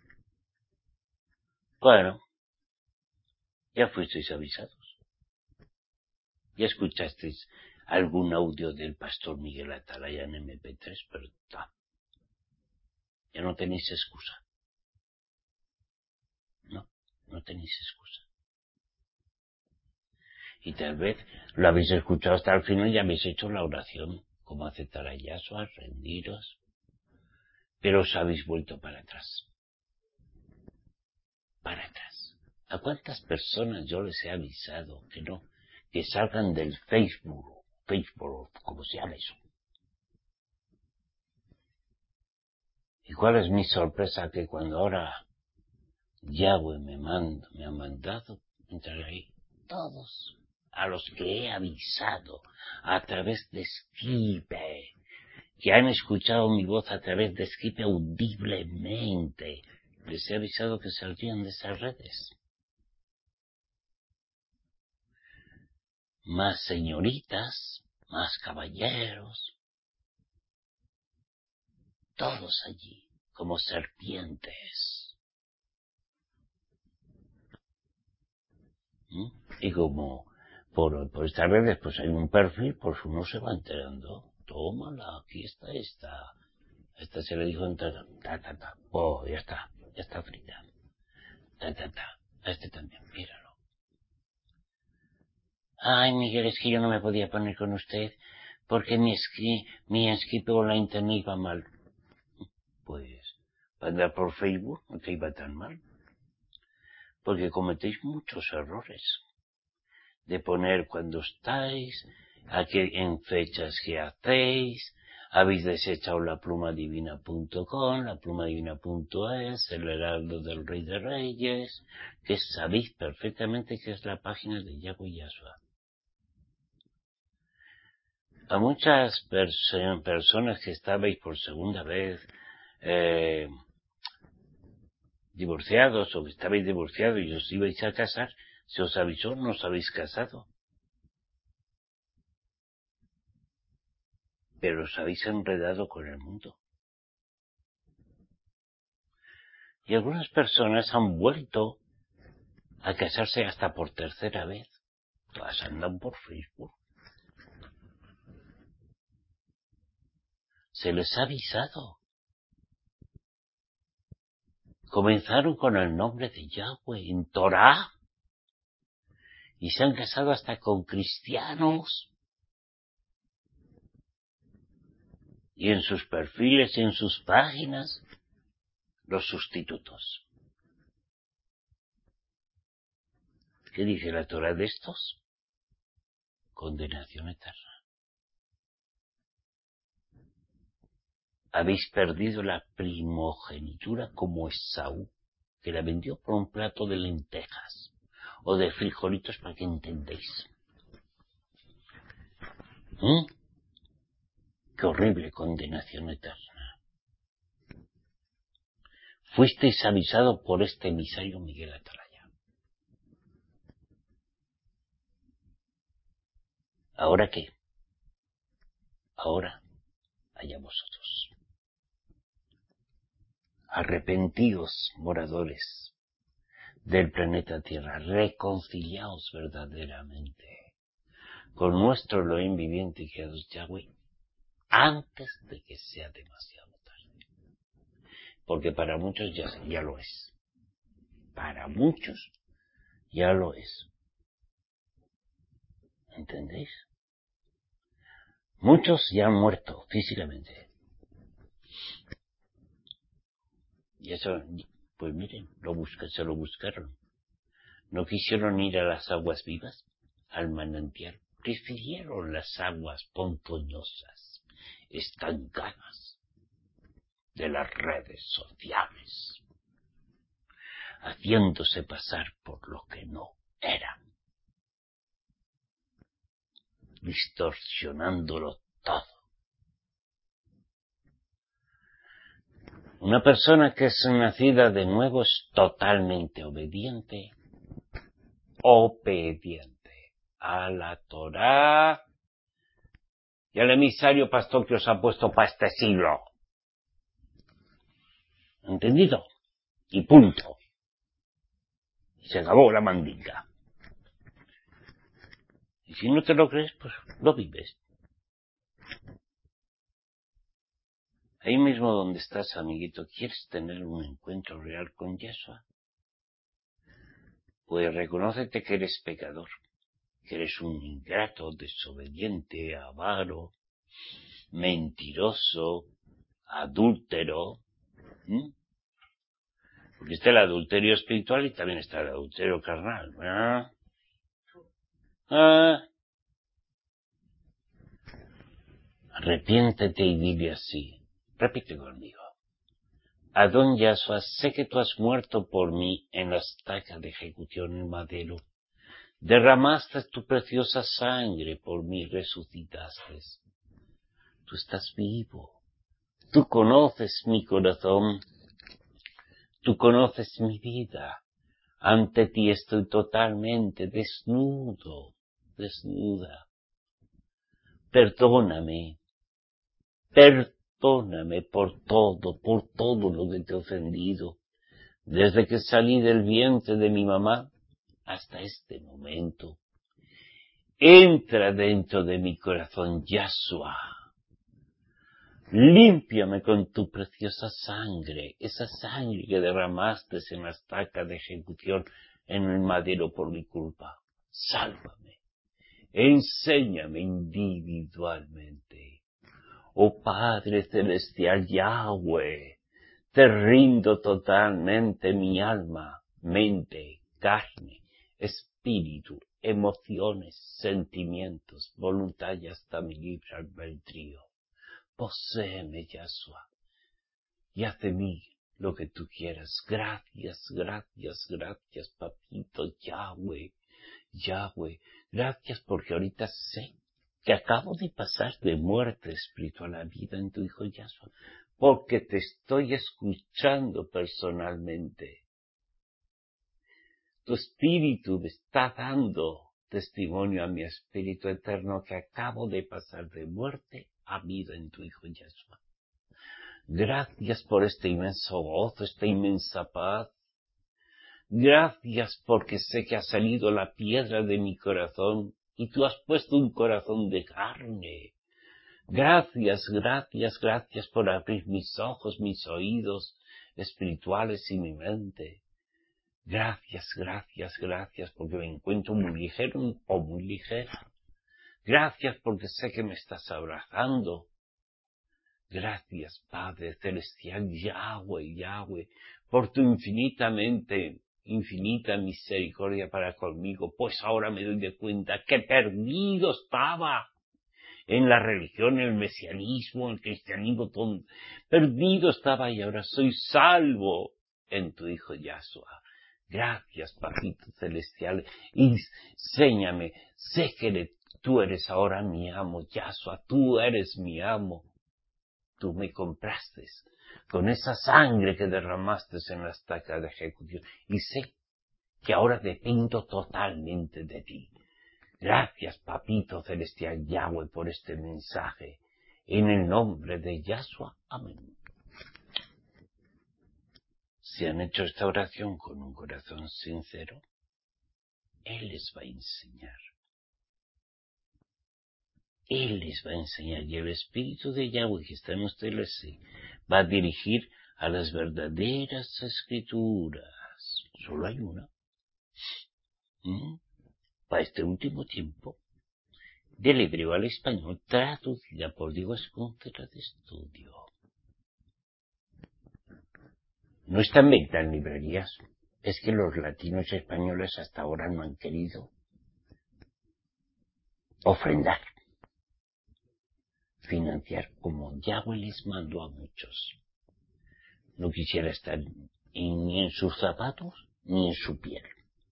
Bueno, ya fuisteis avisados. Ya escuchasteis algún audio del pastor Miguel Atalaya en eme pe tres, pero ta. Ya no tenéis excusa. No, no tenéis excusa. Y tal vez lo habéis escuchado hasta el final y habéis hecho la oración, como hace Tarayasua, rendiros, pero os habéis vuelto para atrás. Para atrás. ¿A cuántas personas yo les he avisado que no, que salgan del Facebook, Facebook, como se llama eso? ¿Y cuál es mi sorpresa? Que cuando ahora Yahweh me manda, me ha mandado entrar ahí, todos a los que he avisado a través de Skype, que han escuchado mi voz a través de Skype audiblemente, les he avisado que saldrían de esas redes. Más señoritas, más caballeros, todos allí, como serpientes. ¿Mm? Y como por, por estas redes pues hay un perfil, pues uno se va enterando. Tómala, aquí está esta. Esta se le dijo entrar, ta, ta, ta. Oh, ya está, ya está frita. Ta, ta, ta. A este también, míralo. Ay, Miguel, es que yo no me podía poner con usted porque mi, esqui, mi escrito en la internet iba mal. Pues, para andar por Facebook no te iba tan mal. Porque cometéis muchos errores. De poner cuando estáis, a qué, en fechas que hacéis, habéis desechado la plumadivina punto com, la plumadivina punto es, el Heraldo del Rey de Reyes, que sabéis perfectamente que es la página de Yahweh Yahshua. A muchas perso- personas que estabais por segunda vez eh, divorciados o que estabais divorciados y os ibais a casar, se os avisó, no os habéis casado. Pero os habéis enredado con el mundo. Y algunas personas han vuelto a casarse hasta por tercera vez. Todas andan por Facebook. Se les ha avisado. Comenzaron con el nombre de Yahweh en Torah y se han casado hasta con cristianos. Y en sus perfiles y en sus páginas, los sustitutos. ¿Qué dice la Torah de estos? Condenación eterna. Habéis perdido la primogenitura como Esaú, que la vendió por un plato de lentejas o de frijolitos, para que entendáis. ¿Mm? Qué horrible condenación eterna. Fuisteis avisado por este emisario Miguel Atalaya. ¿Ahora qué? Ahora, allá vosotros. Arrepentíos, moradores del planeta Tierra, reconciliaos verdaderamente con nuestro Elohim viviente que es Yahweh, antes de que sea demasiado tarde. Porque para muchos ya, ya lo es. Para muchos ya lo es. ¿Entendéis? Muchos ya han muerto físicamente. Y eso, pues miren, lo buscan, se lo buscaron. No quisieron ir a las aguas vivas, al manantial. Prefirieron las aguas ponzoñosas, estancadas de las redes sociales, haciéndose pasar por lo que no eran, distorsionándolo todo. Una persona que es nacida de nuevo es totalmente obediente, obediente a la Torá y al emisario pastor que os ha puesto para este siglo. ¿Entendido? Y punto. Y se acabó la mandinga. Y si no te lo crees, pues lo vives. Ahí mismo donde estás, amiguito, ¿quieres tener un encuentro real con Yeshua? Pues reconócete que eres pecador, que eres un ingrato, desobediente, avaro, mentiroso, adúltero. ¿Mm? Porque está el adulterio espiritual y también está el adulterio carnal, ¿verdad? Ah. Arrepiéntete y dile así. Repite conmigo. Adón Yahshua, sé que tú has muerto por mí en la estaca de ejecución en madero. Derramaste tu preciosa sangre por mí, resucitaste. Tú estás vivo. Tú conoces mi corazón. Tú conoces mi vida. Ante ti estoy totalmente desnudo, desnuda. Perdóname. Perdóname por todo, por todo lo que te he ofendido. Desde que salí del vientre de mi mamá hasta este momento. Entra dentro de mi corazón, Yahshua. Límpiame con tu preciosa sangre, esa sangre que derramaste en la estaca de ejecución en el madero por mi culpa. Sálvame. enséñame individualmente. Oh Padre Celestial Yahweh, te rindo totalmente mi alma, mente, carne, espíritu, emociones, sentimientos, voluntad y hasta mi libre albedrío. Poséeme, Yahshua, y haz de mí lo que tú quieras. Gracias, gracias, gracias, papito Yahweh, Yahweh. Gracias porque ahorita sé que acabo de pasar de muerte espiritual a vida en tu Hijo Yahshua, porque te estoy escuchando personalmente. Tu espíritu me está dando testimonio a mi espíritu eterno que acabo de pasar de muerte a vida en tu Hijo Yahshua. Gracias por este inmenso gozo, esta inmensa paz. Gracias porque sé que ha salido la piedra de mi corazón y tú has puesto un corazón de carne. Gracias, gracias, gracias por abrir mis ojos, mis oídos espirituales y mi mente. Gracias, gracias, gracias porque me encuentro muy ligero o muy ligera. Gracias porque sé que me estás abrazando. Gracias, Padre Celestial, Yahweh, Yahweh, por tu infinitamente, infinita misericordia para conmigo, pues ahora me doy de cuenta que perdido estaba en la religión, en el mesianismo, en el cristianismo, todo. Perdido estaba y ahora soy salvo en tu Hijo Yahshua. Gracias, Papito Celestial, enséñame, sé que tú eres ahora mi amo, Yahshua, tú eres mi amo. Tú me compraste con esa sangre que derramaste en la estaca de ejecución y sé que ahora dependo totalmente de ti. Gracias, Papito Celestial Yahweh, por este mensaje. En el nombre de Yahshua. Amén. Si han hecho esta oración con un corazón sincero, Él les va a enseñar. Él les va a enseñar y el Espíritu de Yahweh que está en ustedes va a dirigir a las verdaderas escrituras. Solo hay una. ¿Mm? Para este último tiempo, del hebreo al español, traducida por Diego Escóncera de Estudio. No está en venta en librerías. Es que los latinos y españoles hasta ahora no han querido ofrendar, financiar como Yahweh les mandó a muchos. No quisiera estar ni en sus zapatos ni en su piel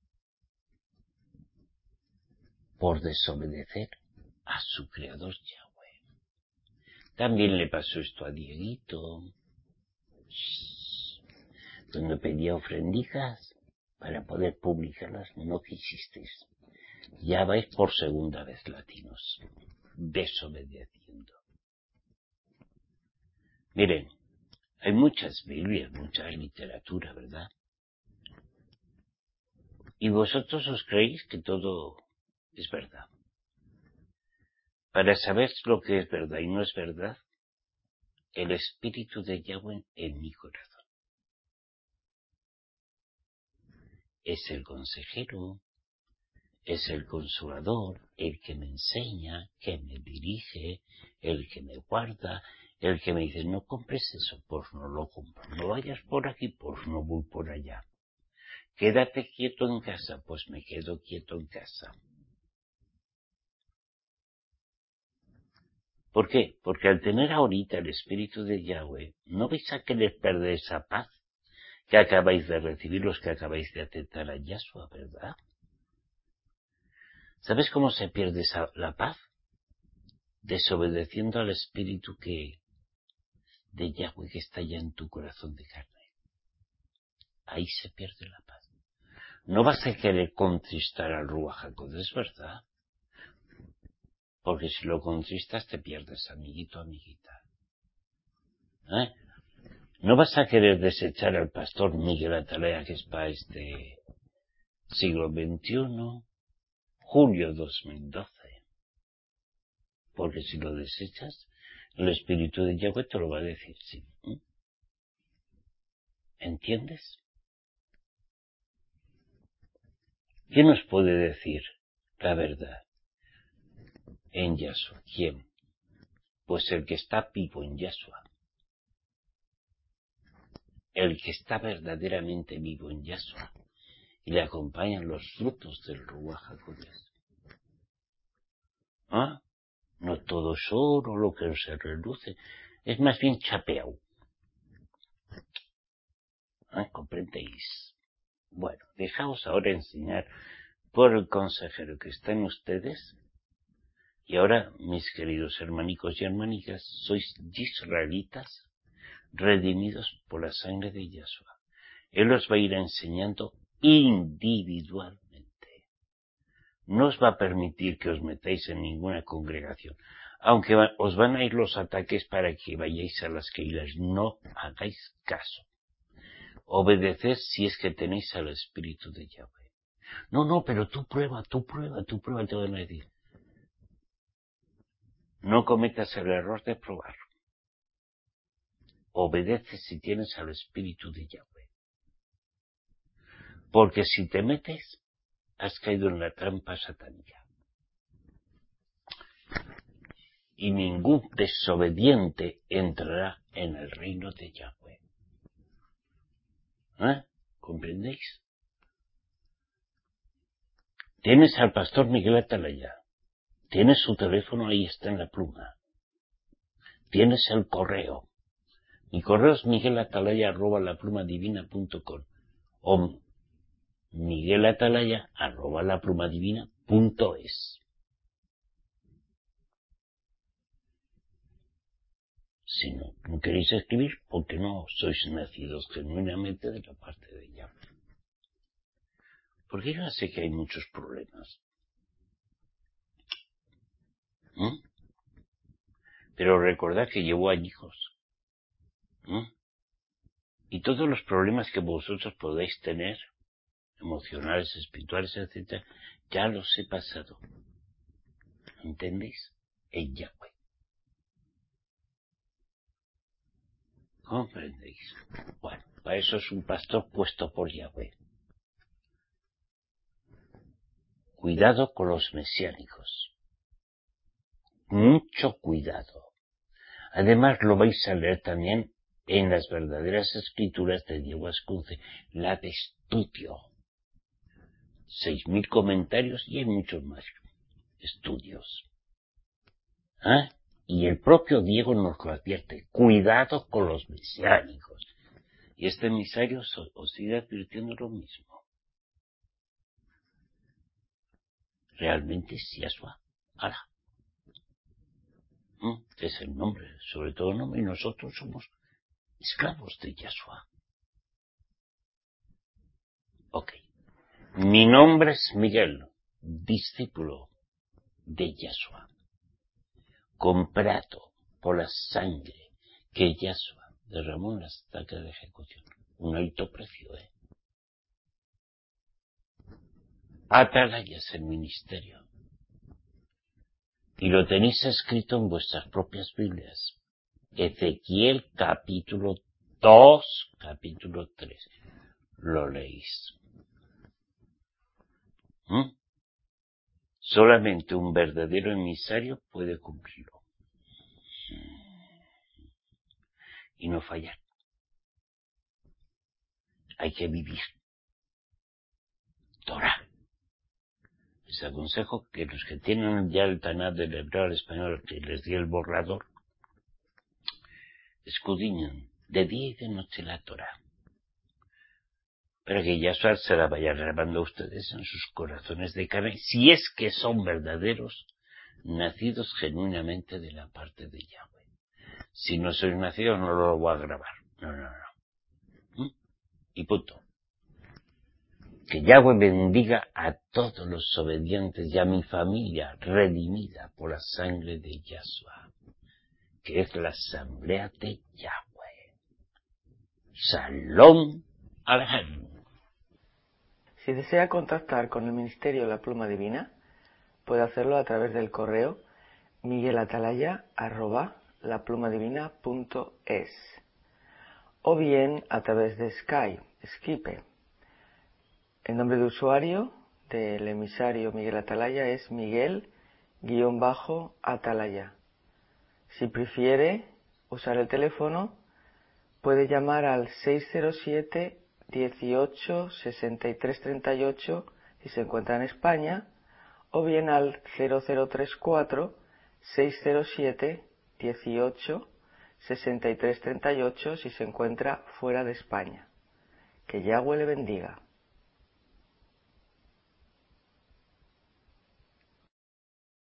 por desobedecer a su creador Yahweh. También le pasó esto a Dieguito, donde pedía ofrendijas para poder publicarlas, no quisisteis. Ya vais por segunda vez, latinos, desobedeciendo. Miren, hay muchas Biblias, mucha literatura, ¿verdad? Y vosotros os creéis que todo es verdad. Para saber lo que es verdad y no es verdad, el Espíritu de Yahweh en mi corazón. Es el consejero, es el consolador, el que me enseña, que me dirige, el que me guarda, el que me dice, no compres eso, pues no lo compro. No vayas por aquí, pues no voy por allá. Quédate quieto en casa, pues me quedo quieto en casa. ¿Por qué? Porque al tener ahorita el Espíritu de Yahweh, no vais a querer perder esa paz que acabáis de recibir los que acabáis de aceptar a Yahshua, ¿verdad? ¿Sabes cómo se pierde esa, la paz? Desobedeciendo al Espíritu que de Yahweh que está ya en tu corazón de carne. Ahí se pierde la paz. No vas a querer contristar al Ruach HaKodesh, ¿verdad? Porque si lo contristas te pierdes, amiguito, amiguita. ¿Eh? No vas a querer desechar al pastor Miguel Atalaya, que es para este siglo veintiuno, julio dos mil doce. Porque si lo desechas, el Espíritu de Yahweh te lo va a decir, sí. ¿Eh? ¿Entiendes? ¿Quién nos puede decir la verdad? en Yahshua. ¿Quién? Pues el que está vivo en Yahshua. El que está verdaderamente vivo en Yahshua. Y le acompañan los frutos del Ruach HaKodesh. ¿Ah? No todo es oro lo que se reluce. Es más bien chapeau. ¿Ah? ¿Comprendéis? Bueno, dejaos ahora enseñar por el consejero que está en ustedes. Y ahora, mis queridos hermanicos y hermanicas, sois israelitas redimidos por la sangre de Yahshua. Él os va a ir enseñando individualmente. No os va a permitir que os metáis en ninguna congregación. Aunque va, os van a ir los ataques para que vayáis a las keilas. No hagáis caso. Obedeced si es que tenéis al Espíritu de Yahweh. No, no, pero tú prueba, tú prueba, tú prueba, te van a decir. No cometas el error de probar. Obedece si tienes al Espíritu de Yahweh. Porque si te metes, has caído en la trampa satánica. Y ningún desobediente entrará en el reino de Yahweh. ¿Eh? ¿Comprendéis? Tienes al pastor Miguel Atalaya. Tienes su teléfono, ahí está en la pluma. Tienes el correo. Mi correo es miguelatalaya arroba laplumadivina.com o miguelatalaya arroba laplumadivina.es. Si no, no queréis escribir, porque no sois nacidos genuinamente de la parte de Yahweh. Porque yo sé que hay muchos problemas. ¿Mm? Pero recordad que llevo a hijos. ¿Mm? Y todos los problemas que vosotros podéis tener, emocionales, espirituales, etcétera, ya los he pasado. ¿Entendéis? En Yahweh. ¿Comprendéis? Bueno, para eso es un pastor puesto por Yahweh. Cuidado con los mesiánicos. Mucho cuidado. Además lo vais a leer también en las verdaderas escrituras de Diego Ascunce, la de estudio. Seis mil comentarios y hay muchos más estudios. ¿Ah? Y el propio Diego nos lo advierte. Cuidado con los mesiánicos. Y este emisario os sigue advirtiendo lo mismo. Realmente es Yahshua. Ahora. ¿Mm? Es el nombre, sobre todo el nombre, y nosotros somos esclavos de Yahshua. Ok. Mi nombre es Miguel, discípulo de Yahshua, comprado por la sangre que Yahshua derramó en la estaca de ejecución. Un alto precio, ¿eh? Atalaya es el ministerio. Y lo tenéis escrito en vuestras propias Biblias. Ezequiel capítulo dos, capítulo tres. Lo leéis. ¿Mm? Solamente un verdadero emisario puede cumplirlo. Y no fallar. Hay que vivir. Torah. Les aconsejo que los que tienen ya el Tanat del hebreo al español, que les di el borrador, escudriñen de día y de noche la Torah. Para que Yahshua se la vaya grabando a ustedes en sus corazones de carne, si es que son verdaderos, nacidos genuinamente de la parte de Yahweh. Si no sois nacidos, no lo voy a grabar. No, no, no. ¿Mm? Y punto. Que Yahweh bendiga a todos los obedientes y a mi familia redimida por la sangre de Yahshua, que es la asamblea de Yahweh. Shalom Alejem. Si desea contactar con el Ministerio La Pluma Divina, puede hacerlo a través del correo miguelatalaya arroba laplumadivina.es o bien a través de Skype, Skype. El nombre de usuario del emisario Miguel Atalaya es Miguel guión bajo atalaya. Si prefiere usar el teléfono, puede llamar al seis cero siete, dieciocho, sesenta y tres treinta y ocho si se encuentra en España, o bien al cero cero tres cuatro, seis cero siete, dieciocho, sesenta y tres treinta y ocho si se encuentra fuera de España. Que Yahweh le bendiga.